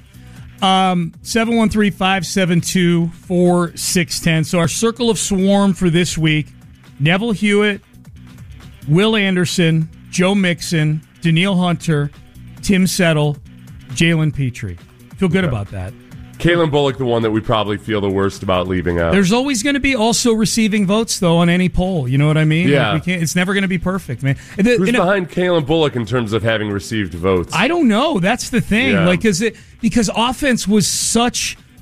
Speaker 2: Um, seven one three, five seven two, four six one zero. So our Circle of Swarm for this week, Neville Hewitt, Will Anderson, Joe Mixon, Danielle Hunter, Tim Settle, Jalen Petrie. Feel good about that.
Speaker 3: Kalen Bullock, the one that we probably feel the worst about leaving out.
Speaker 2: There's always going to be also receiving votes, though, on any poll. You know what I mean?
Speaker 3: Yeah.
Speaker 2: Like we can't, it's never going to be perfect, man. And the-
Speaker 3: Who's
Speaker 2: and, uh,
Speaker 3: behind Kalen Bullock in terms of having received votes?
Speaker 2: I don't know. That's the thing.
Speaker 3: Yeah.
Speaker 2: Like, cause it, because offense was such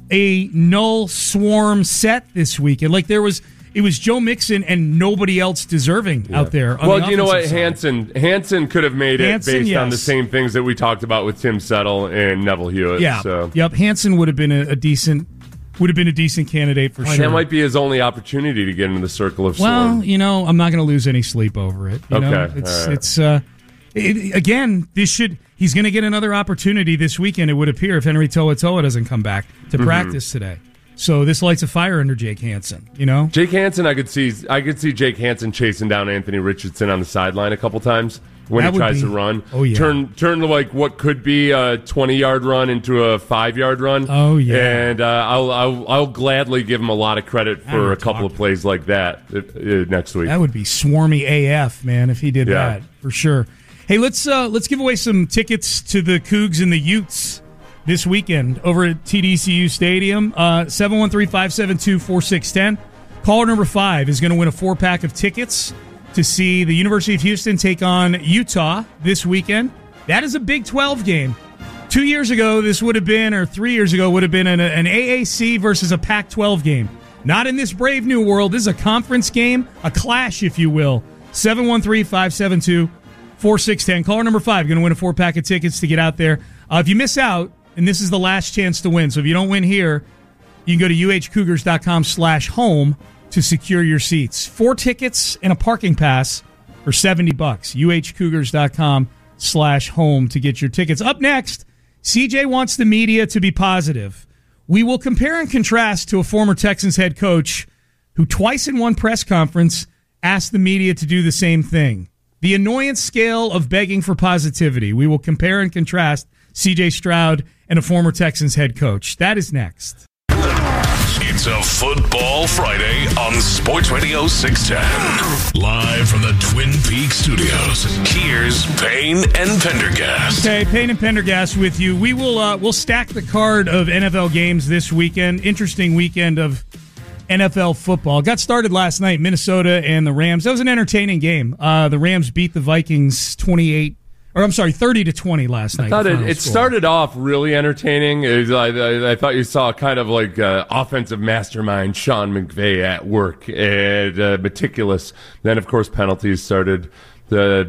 Speaker 2: a null swarm set this weekend. Like there was, it was Joe Mixon and nobody else deserving
Speaker 3: yeah.
Speaker 2: out there. On
Speaker 3: well,
Speaker 2: the
Speaker 3: you know what,
Speaker 2: side.
Speaker 3: Hansen Hansen could have made it
Speaker 2: Hansen,
Speaker 3: based
Speaker 2: yes.
Speaker 3: on the same things that we talked about with Tim Settle and Neville Hewitt.
Speaker 2: Yeah,
Speaker 3: so.
Speaker 2: yep. Hansen would have been a, a decent, would have been a decent candidate for
Speaker 3: well,
Speaker 2: sure.
Speaker 3: That might be his only opportunity to get into the circle of
Speaker 2: well,
Speaker 3: swarm.
Speaker 2: you know, I'm not going to lose any sleep over it. You
Speaker 3: okay,
Speaker 2: know? it's
Speaker 3: right.
Speaker 2: it's uh, it, again, this should. He's going to get another opportunity this weekend, it would appear, if Henry To'oTo'o doesn't come back to mm-hmm. practice today. So this lights a fire under Jake Hansen, you know?
Speaker 3: Jake Hansen, I could see I could see Jake Hansen chasing down Anthony Richardson on the sideline a couple times when
Speaker 2: that
Speaker 3: he tries
Speaker 2: be,
Speaker 3: to run.
Speaker 2: Oh, yeah.
Speaker 3: Turn, turn like what could be a twenty-yard run into a five-yard run.
Speaker 2: Oh, yeah.
Speaker 3: And uh, I'll, I'll I'll gladly give him a lot of credit for a couple of plays like that if, uh, next week.
Speaker 2: That would be swarmy A F, man, if he did
Speaker 3: yeah.
Speaker 2: that, for sure. Hey, let's uh, let's give away some tickets to the Cougs and the Utes this weekend over at T D C U Stadium. Uh, seven one three, five seven two, four six one zero. Caller number five is going to win a four-pack of tickets to see the University of Houston take on Utah this weekend. That is a Big twelve game. Two years ago, this would have been, or three years ago, would have been an, an A A C versus a Pac twelve game. Not in this brave new world. This is a conference game, a clash, if you will. seven one three, five seven two, four six one zero. Caller number five, going to win a four-pack of tickets to get out there. Uh, if you miss out, and this is the last chance to win, so if you don't win here, you can go to uhcougars.com slash home to secure your seats. Four tickets and a parking pass for seventy bucks. uhcougars.com slash home to get your tickets. Up next, C J wants the media to be positive. We will compare and contrast to a former Texans head coach who twice in one press conference asked the media to do the same thing. The annoyance scale of begging for positivity. We will compare and contrast C J Stroud and a former Texans head coach. That is next.
Speaker 1: It's a Football Friday on Sports Radio six ten. Live from the Twin Peaks studios. Here's Payne and Pendergast.
Speaker 2: Okay, Payne and Pendergast with you. We will uh, we'll stack the card of N F L games this weekend. Interesting weekend of N F L football. Got started last night, Minnesota and the Rams. That was an entertaining game. Uh, the Rams beat the Vikings twenty-eight, or I'm sorry, thirty to twenty last night.
Speaker 3: I thought it, it started off really entertaining. It was, I, I, I thought you saw kind of like uh, offensive mastermind Sean McVay at work and uh, meticulous. Then, of course, penalties started. The,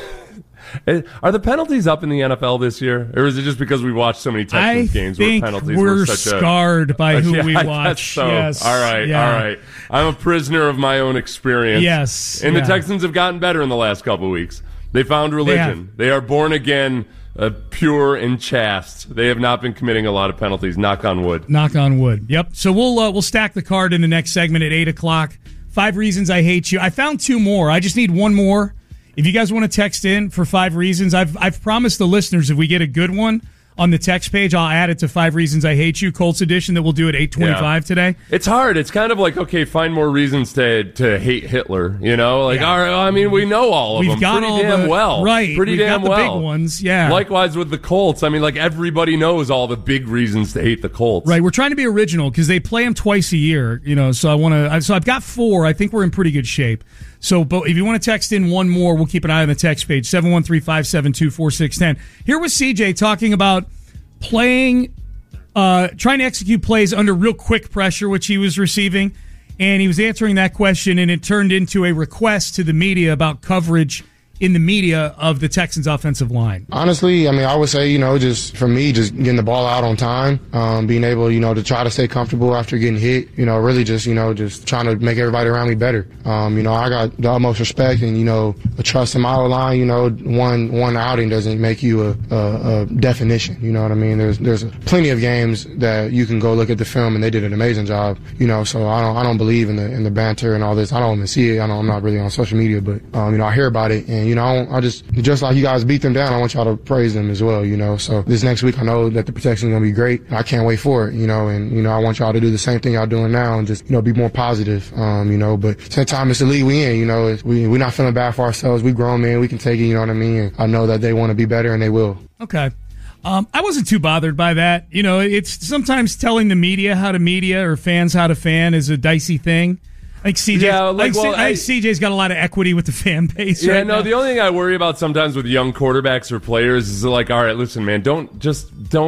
Speaker 3: the Are the penalties up in the N F L this year, or is it just because we watched so many Texans
Speaker 2: I
Speaker 3: games where
Speaker 2: think
Speaker 3: penalties
Speaker 2: we're
Speaker 3: were such
Speaker 2: scarred
Speaker 3: a,
Speaker 2: by who
Speaker 3: yeah,
Speaker 2: we
Speaker 3: I
Speaker 2: watch?
Speaker 3: guess so.
Speaker 2: Yes.
Speaker 3: All right,
Speaker 2: yeah.
Speaker 3: all right. I'm a prisoner of my own experience.
Speaker 2: Yes,
Speaker 3: and
Speaker 2: yeah.
Speaker 3: the Texans have gotten better in the last couple of weeks. They found religion. They, they are born again, uh, pure and chaste. They have not been committing a lot of penalties. Knock on wood.
Speaker 2: Knock on wood. Yep. So we'll uh, we'll stack the card in the next segment at eight o'clock. Five reasons I hate you. I found two more. I just need one more. If you guys want to text in for five reasons, I've I've promised the listeners if we get a good one on the text page, I'll add it to Five Reasons I Hate You, Colts edition, that we'll do at eight twenty-five yeah. today.
Speaker 3: It's hard. It's kind of like, okay, find more reasons to to hate Hitler, you know? Like, yeah. all right, I mean, we know all of
Speaker 2: We've
Speaker 3: them
Speaker 2: got
Speaker 3: pretty
Speaker 2: all
Speaker 3: damn
Speaker 2: the,
Speaker 3: well.
Speaker 2: Right.
Speaker 3: Pretty
Speaker 2: We've
Speaker 3: damn
Speaker 2: got the
Speaker 3: well.
Speaker 2: big ones, yeah.
Speaker 3: Likewise with the Colts. I mean, like, everybody knows all the big reasons to hate the Colts.
Speaker 2: Right. We're trying to be original because they play them twice a year, you know, so I want to, so I've got four. I think we're in pretty good shape. So, but if you want to text in one more, we'll keep an eye on the text page, seven one three, five seven two, four six one zero. Here was C J talking about playing, uh, trying to execute plays under real quick pressure, which he was receiving, and he was answering that question, and it turned into a request to the media about coverage in the media of the Texans' offensive line?
Speaker 10: Honestly, I mean, I would say, you know, just for me, just getting the ball out on time, um, being able, you know, to try to stay comfortable after getting hit, you know, really just, you know, just trying to make everybody around me better. Um, you know, I got the utmost respect and, you know, a trust in my line. You know, one one outing doesn't make you a, a, a definition. You know what I mean? There's there's plenty of games that you can go look at the film and they did an amazing job. You know, so I don't I don't believe in the in the banter and all this. I don't even see it. I don't, I'm not really on social media, but um, you know, I hear about it and, you know, I, I just, just like you guys beat them down, I want y'all to praise them as well, you know. So this next week, I know that the protection is going to be great. I can't wait for it, you know, and, you know, I want y'all to do the same thing y'all doing now and just, you know, be more positive, um, you know. But same time, it's the league we in, you know. It's, we, we're not feeling bad for ourselves. We grown men. We can take it, you know what I mean? And I know that they want to be better, and they will.
Speaker 2: Okay. Um, I wasn't too bothered by that. You know, it's sometimes telling the media how to media or fans how to fan is a dicey thing. I think C J.
Speaker 3: Yeah, like,
Speaker 2: I, think,
Speaker 3: well,
Speaker 2: I think
Speaker 3: I,
Speaker 2: C J's got a lot of equity with the fan base.
Speaker 3: Yeah,
Speaker 2: right
Speaker 3: no.
Speaker 2: now.
Speaker 3: The only thing I worry about sometimes with young quarterbacks or players is like, all right, listen, man, don't just don't.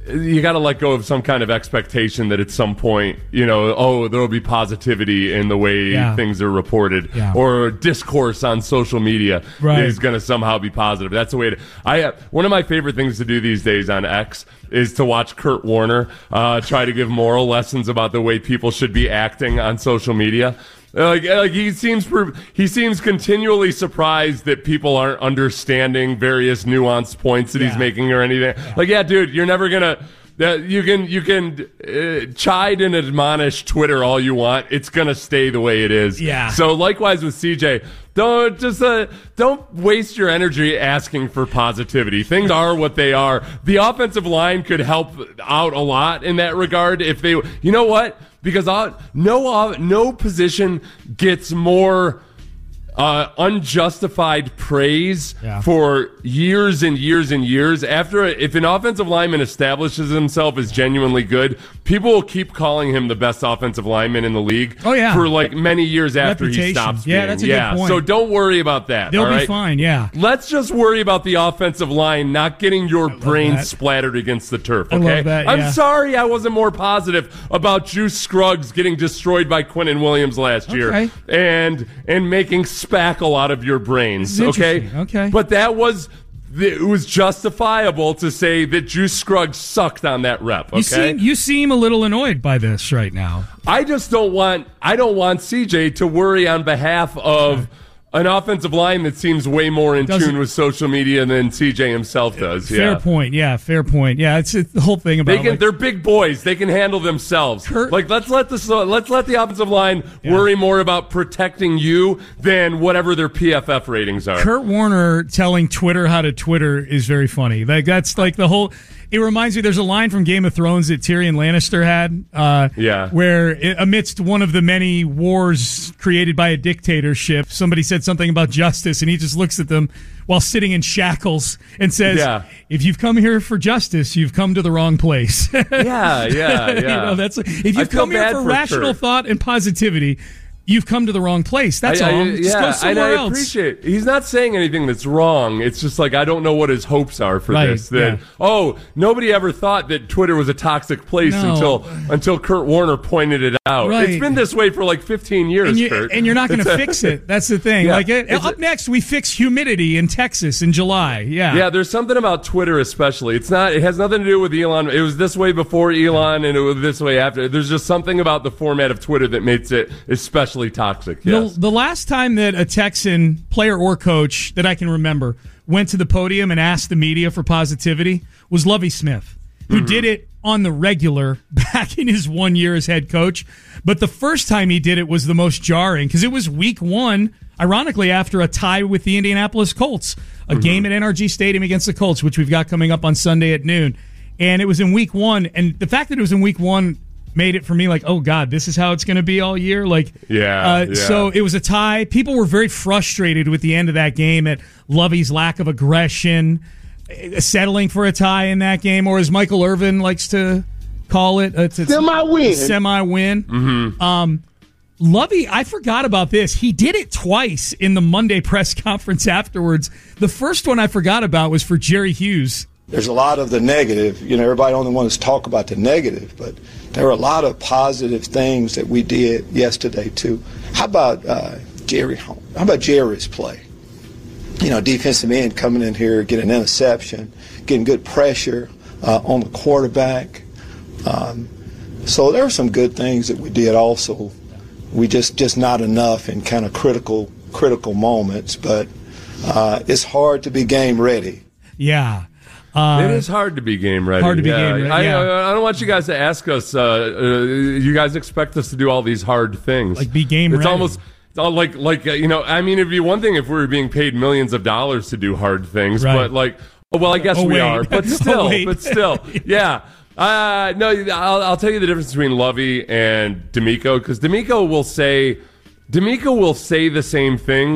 Speaker 3: you got to let go of some kind of expectation that at some point, you know, oh, there will be positivity in the way
Speaker 2: Yeah.
Speaker 3: things are reported,
Speaker 2: Yeah.
Speaker 3: or discourse on social media
Speaker 2: Right.
Speaker 3: is going to somehow be positive. That's the way to. I uh, one of my favorite things to do these days on X is to watch Kurt Warner uh, try to give moral lessons about the way people should be acting on social media. Like, like he seems he seems continually surprised that people aren't understanding various nuanced points that
Speaker 2: Yeah.
Speaker 3: he's making or anything. Yeah. Like, yeah, dude, you're never gonna. That you can you can uh, chide and admonish Twitter all you want. It's gonna stay the way it is.
Speaker 2: Yeah.
Speaker 3: So likewise with C J, don't just uh, don't waste your energy asking for positivity. Things are what they are. The offensive line could help out a lot in that regard if they. You know what? Because uh, no uh, no position gets more uh, unjustified praise
Speaker 2: Yeah.
Speaker 3: for years and years and years. After, if an offensive lineman establishes himself as genuinely good, people will keep calling him the best offensive lineman in the league.
Speaker 2: Oh, yeah.
Speaker 3: For like many years after he
Speaker 2: Reputation.
Speaker 3: stops.
Speaker 2: Yeah,
Speaker 3: being.
Speaker 2: that's a good
Speaker 3: yeah.
Speaker 2: point.
Speaker 3: So don't worry about that.
Speaker 2: They'll
Speaker 3: all
Speaker 2: be
Speaker 3: right?
Speaker 2: fine, yeah.
Speaker 3: Let's just worry about the offensive line not getting your brain
Speaker 2: that.
Speaker 3: splattered against the turf.
Speaker 2: I
Speaker 3: Okay,
Speaker 2: love that,
Speaker 3: I'm
Speaker 2: yeah.
Speaker 3: sorry I wasn't more positive about Juice Scruggs getting destroyed by Quinnen Williams last year
Speaker 2: Okay.
Speaker 3: and and making spackle out of your brains.
Speaker 2: It's
Speaker 3: Okay,
Speaker 2: interesting. Okay.
Speaker 3: but that was. It was justifiable to say that Juice Scruggs sucked on that rep. Okay,
Speaker 2: You seem you seem a little annoyed by this right now.
Speaker 3: I just don't want I don't want C J to worry on behalf of an offensive line that seems way more in
Speaker 2: Doesn't-
Speaker 3: tune with social media than C J himself does.
Speaker 2: Fair
Speaker 3: Yeah.
Speaker 2: point. Yeah, fair point. Yeah, it's, it's the whole thing about
Speaker 3: They can,
Speaker 2: like,
Speaker 3: they're big boys. They can handle themselves.
Speaker 2: Kurt-
Speaker 3: like let's let the let's let the offensive line
Speaker 2: Yeah.
Speaker 3: worry more about protecting you than whatever their P F F ratings are.
Speaker 2: Kurt Warner telling Twitter how to Twitter is very funny. Like that's like the whole. It reminds me. There's a line from Game of Thrones that Tyrion Lannister had. Uh,
Speaker 3: Yeah.
Speaker 2: Where it, amidst one of the many wars created by a dictatorship, somebody said something about justice, and he just looks at them while sitting in shackles and says,
Speaker 3: Yeah.
Speaker 2: "If you've come here for justice, you've come to the wrong place."
Speaker 3: yeah, yeah, yeah.
Speaker 2: you know, that's if
Speaker 3: I
Speaker 2: you've
Speaker 3: feel
Speaker 2: come here
Speaker 3: bad
Speaker 2: for,
Speaker 3: for
Speaker 2: rational
Speaker 3: Kurt.
Speaker 2: thought and positivity, you've come to the wrong place. That's
Speaker 3: I, I-
Speaker 2: all. Just
Speaker 3: yeah,
Speaker 2: go
Speaker 3: and
Speaker 2: somewhere
Speaker 3: I
Speaker 2: else.
Speaker 3: appreciate. He's not saying anything that's wrong. It's just like I don't know what his hopes are for
Speaker 2: Right,
Speaker 3: this. That
Speaker 2: yeah.
Speaker 3: oh, nobody ever thought that Twitter was a toxic place
Speaker 2: No.
Speaker 3: until until Kurt Warner pointed it out.
Speaker 2: Right.
Speaker 3: It's been this way for like fifteen years,
Speaker 2: and, you,
Speaker 3: Kurt.
Speaker 2: and you're not going
Speaker 3: It's
Speaker 2: to
Speaker 3: a-
Speaker 2: fix it. That's the thing.
Speaker 3: Yeah,
Speaker 2: like it,
Speaker 3: it's
Speaker 2: up
Speaker 3: a-
Speaker 2: next, we fix humidity in Texas in July. Yeah,
Speaker 3: Yeah, there's something about Twitter, especially. It's not. It has nothing to do with Elon. It was this way before Elon, and it was this way after. There's just something about the format of Twitter that makes it especially toxic. Yes.
Speaker 2: The, the last time that a Texan player or coach that I can remember went to the podium and asked the media for positivity was Lovie Smith, who
Speaker 3: Mm-hmm.
Speaker 2: did it on the regular back in his one year as head coach. But the first time he did it was the most jarring because it was week one, ironically, after a tie with the Indianapolis Colts, a
Speaker 3: Mm-hmm.
Speaker 2: game at N R G Stadium against the Colts, which we've got coming up on Sunday at noon. And it was in week one. And the fact that it was in week one made it for me like, oh God, this is how it's going to be all year. Like,
Speaker 3: Yeah,
Speaker 2: uh,
Speaker 3: yeah.
Speaker 2: So it was a tie. People were very frustrated with the end of that game at Lovey's lack of aggression, eh, settling for a tie in that game, or as Michael Irvin likes to call it, it's, it's
Speaker 9: Semi-win.
Speaker 2: Semi-win.
Speaker 3: Mm-hmm.
Speaker 2: Um, Lovey, I forgot about this. He did it twice in the Monday press conference afterwards. The first one I forgot about was for Jerry Hughes.
Speaker 11: There's a lot of the negative. You know, everybody only wants to talk about the negative, but there were a lot of positive things that we did yesterday too. How about uh, Jerry? How about Jerry's play? You know, defensive end coming in here, getting an interception, getting good pressure uh, on the quarterback. Um, so there were some good things that we did also. We just just not enough in kind of critical critical moments, but uh, it's hard to be game ready.
Speaker 2: Yeah. Uh,
Speaker 3: it is hard to be game ready.
Speaker 2: hard to be
Speaker 3: yeah.
Speaker 2: game ready,
Speaker 3: I,
Speaker 2: yeah.
Speaker 3: I, I don't want you guys to ask us. Uh, uh, you guys expect us to do all these hard things,
Speaker 2: Like be game
Speaker 3: It's
Speaker 2: ready.
Speaker 3: almost it's all like like uh, you know. I mean, it'd be one thing if we were being paid millions of dollars to do hard things,
Speaker 2: Right.
Speaker 3: but like, oh, well, I guess
Speaker 2: Oh,
Speaker 3: we
Speaker 2: wait.
Speaker 3: are. But
Speaker 2: Oh,
Speaker 3: still,
Speaker 2: wait.
Speaker 3: but still, yeah. Uh, no, I'll, I'll tell you the difference between Lovey and D'Amico, because D'Amico will say. D'Amico will say the same things,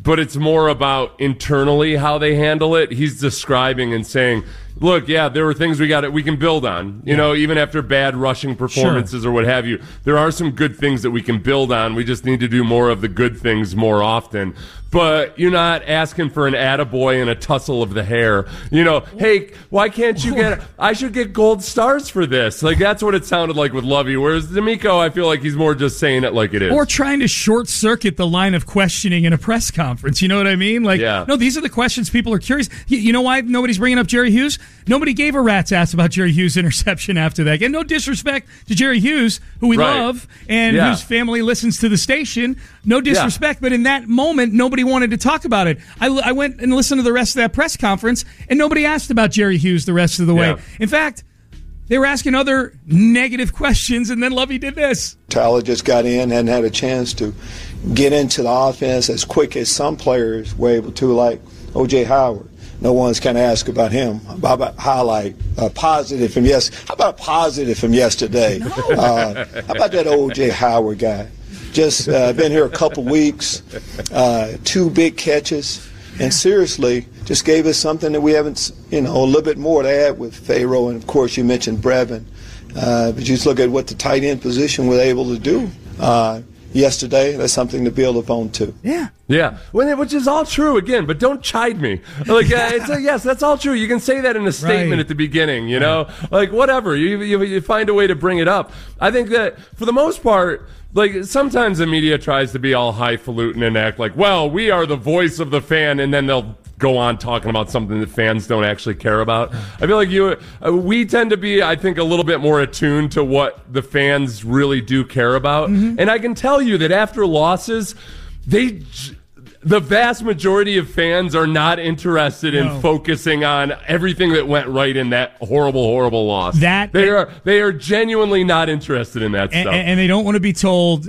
Speaker 3: but it's more about internally how they handle it. He's describing and saying, look, yeah, there were things we got we can build on. You yeah. know, even after bad rushing performances sure. or what have you, there are some good things that we can build on. We just need to do more of the good things more often. But you're not asking for an attaboy and a tussle of the hair. You know, hey, why can't you get, I should get gold stars for this. Like, that's what it sounded like with Lovey. Whereas D'Amico, I feel like he's more just saying it like it is.
Speaker 2: Or trying to short circuit the line of questioning in a press conference. You know what I mean? Like, yeah. no, these are the questions people are curious. You, you know why nobody's bringing up Jerry Hughes? Nobody gave a rat's ass about Jerry Hughes' interception after that. And no disrespect to Jerry Hughes, who we
Speaker 3: right.
Speaker 2: love, and
Speaker 3: yeah.
Speaker 2: whose family listens to the station. No disrespect, yeah. but in that moment, nobody wanted to talk about it. I, I went and listened to the rest of that press conference, and nobody asked about Jerry Hughes the rest of the way.
Speaker 3: Yeah.
Speaker 2: In fact, they were asking other negative questions, and then Lovey did this.
Speaker 11: Tyler just got in, hadn't had a chance to get into the offense as quick as some players were able to, like O J Howard. No one's kind of asked about him. How about highlight uh, positive from yes? How about positive from yesterday? No. Uh, how about that O J Howard guy? Just uh, been here a couple weeks, uh, two big catches, and seriously, just gave us something that we haven't, you know, a little bit more to add with Pharaoh, and of course you mentioned Brevin. Uh, but you just look at what the tight end position was able to do uh, yesterday. That's something to build upon too.
Speaker 2: Yeah.
Speaker 3: Yeah, which is all true again, but don't chide me. Like, uh, it's a, yes, that's all true. You can say that in a statement
Speaker 2: right.
Speaker 3: at the beginning, you know, like whatever. You, you you find a way to bring it up. I think that for the most part, like sometimes the media tries to be all highfalutin and act like, well, we are the voice of the fan, and then they'll go on talking about something that fans don't actually care about. I feel like you, uh, we tend to be, I think, a little bit more attuned to what the fans really do care about. Mm-hmm. And I can tell you that after losses, they. The vast majority of fans are not interested in no. focusing on everything that went right in that horrible, horrible loss.
Speaker 2: That
Speaker 3: they are they are genuinely not interested in that
Speaker 2: and,
Speaker 3: stuff,
Speaker 2: and they don't want to be told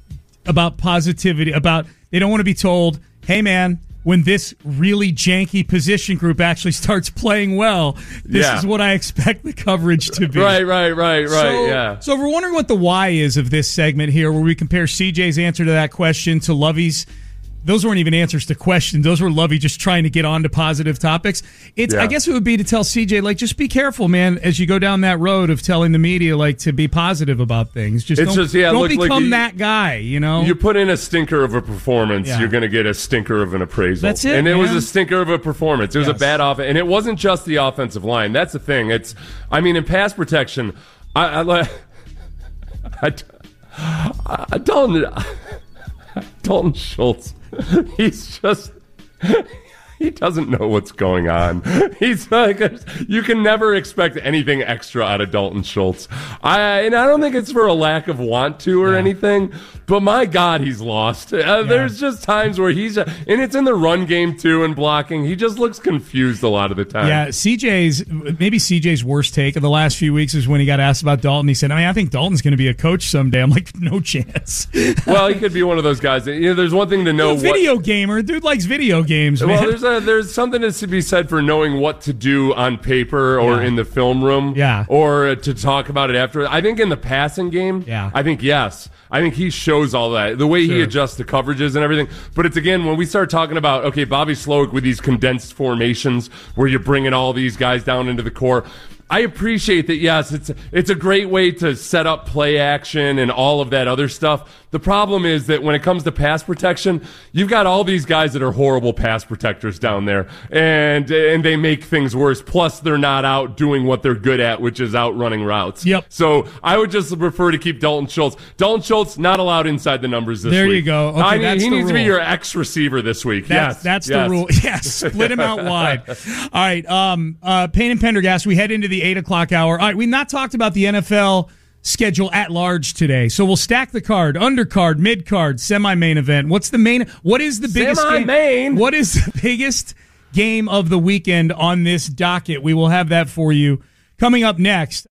Speaker 2: about positivity. About they don't want to be told, "Hey, man, when this really janky position group actually starts playing well, this
Speaker 3: yeah.
Speaker 2: is what I expect the coverage to be."
Speaker 3: Right, right, right, right.
Speaker 2: So,
Speaker 3: yeah.
Speaker 2: So if we're wondering what the why is of this segment here, where we compare C J's answer to that question to Lovey's. Those weren't even answers to questions. Those were Lovey just trying to get on to positive topics. It's,
Speaker 3: yeah.
Speaker 2: I guess it would be to tell C J, like, just be careful, man, as you go down that road of telling the media, like, to be positive about things. Just
Speaker 3: it's
Speaker 2: don't,
Speaker 3: just, yeah,
Speaker 2: don't
Speaker 3: look,
Speaker 2: become
Speaker 3: like you,
Speaker 2: that guy, you know?
Speaker 3: You put in a stinker of a performance, yeah. you're going to get a stinker of an appraisal.
Speaker 2: That's it,
Speaker 3: And it
Speaker 2: man.
Speaker 3: was a stinker of a performance. It was
Speaker 2: yes.
Speaker 3: a bad offense. And it wasn't just the offensive line. That's the thing. It's, I mean, in pass protection, I, I, I, I, I Dalton, Dalton Schultz. He's just, he doesn't know what's going on. He's like, you can never expect anything extra out of Dalton Schultz. I and I don't think it's for a lack of want to or yeah. anything, but my God, he's lost. Uh, yeah. There's just times where he's, and it's in the run game too and blocking. He just looks confused a lot of the time.
Speaker 2: Yeah, C J's, maybe C J's worst take of the last few weeks is when he got asked about Dalton. He said, I mean, I think Dalton's going to be a coach someday. I'm like, no chance.
Speaker 3: Well, he could be one of those guys. That, you know, there's one thing to know.
Speaker 2: A video what, gamer. Dude likes video games, man.
Speaker 3: Well, there's a, there's something to be said for knowing what to do on paper or
Speaker 2: yeah.
Speaker 3: in the film room,
Speaker 2: yeah.
Speaker 3: or to talk about it after. I think in the passing game,
Speaker 2: yeah.
Speaker 3: I think yes. I think he shows all that, the way sure. he adjusts the coverages and everything. But it's, again, when we start talking about, okay, Bobby Slowick with these condensed formations where you're bringing all these guys down into the core, I appreciate that, yes, it's it's a great way to set up play action and all of that other stuff. The problem is that when it comes to pass protection, you've got all these guys that are horrible pass protectors down there, and and they make things worse. Plus, they're not out doing what they're good at, which is out running routes.
Speaker 2: Yep.
Speaker 3: So I would just prefer to keep Dalton Schultz. Dalton Schultz not allowed inside the numbers this
Speaker 2: there
Speaker 3: week.
Speaker 2: There you go. Okay,
Speaker 3: I need,
Speaker 2: that's
Speaker 3: he
Speaker 2: the
Speaker 3: needs
Speaker 2: rule.
Speaker 3: to be your X receiver this week.
Speaker 2: That's,
Speaker 3: yes,
Speaker 2: that's
Speaker 3: yes.
Speaker 2: the rule. Yes, split him out wide. All right, um, uh, Payne and Pendergast, we head into the eight o'clock hour. All right, we've not talked about the N F L schedule at large today, so we'll stack the card: undercard, mid card, semi main event. What's the main? What is the biggest
Speaker 3: Semi-main.
Speaker 2: game? What is the biggest game of the weekend on this docket? We will have that for you coming up next.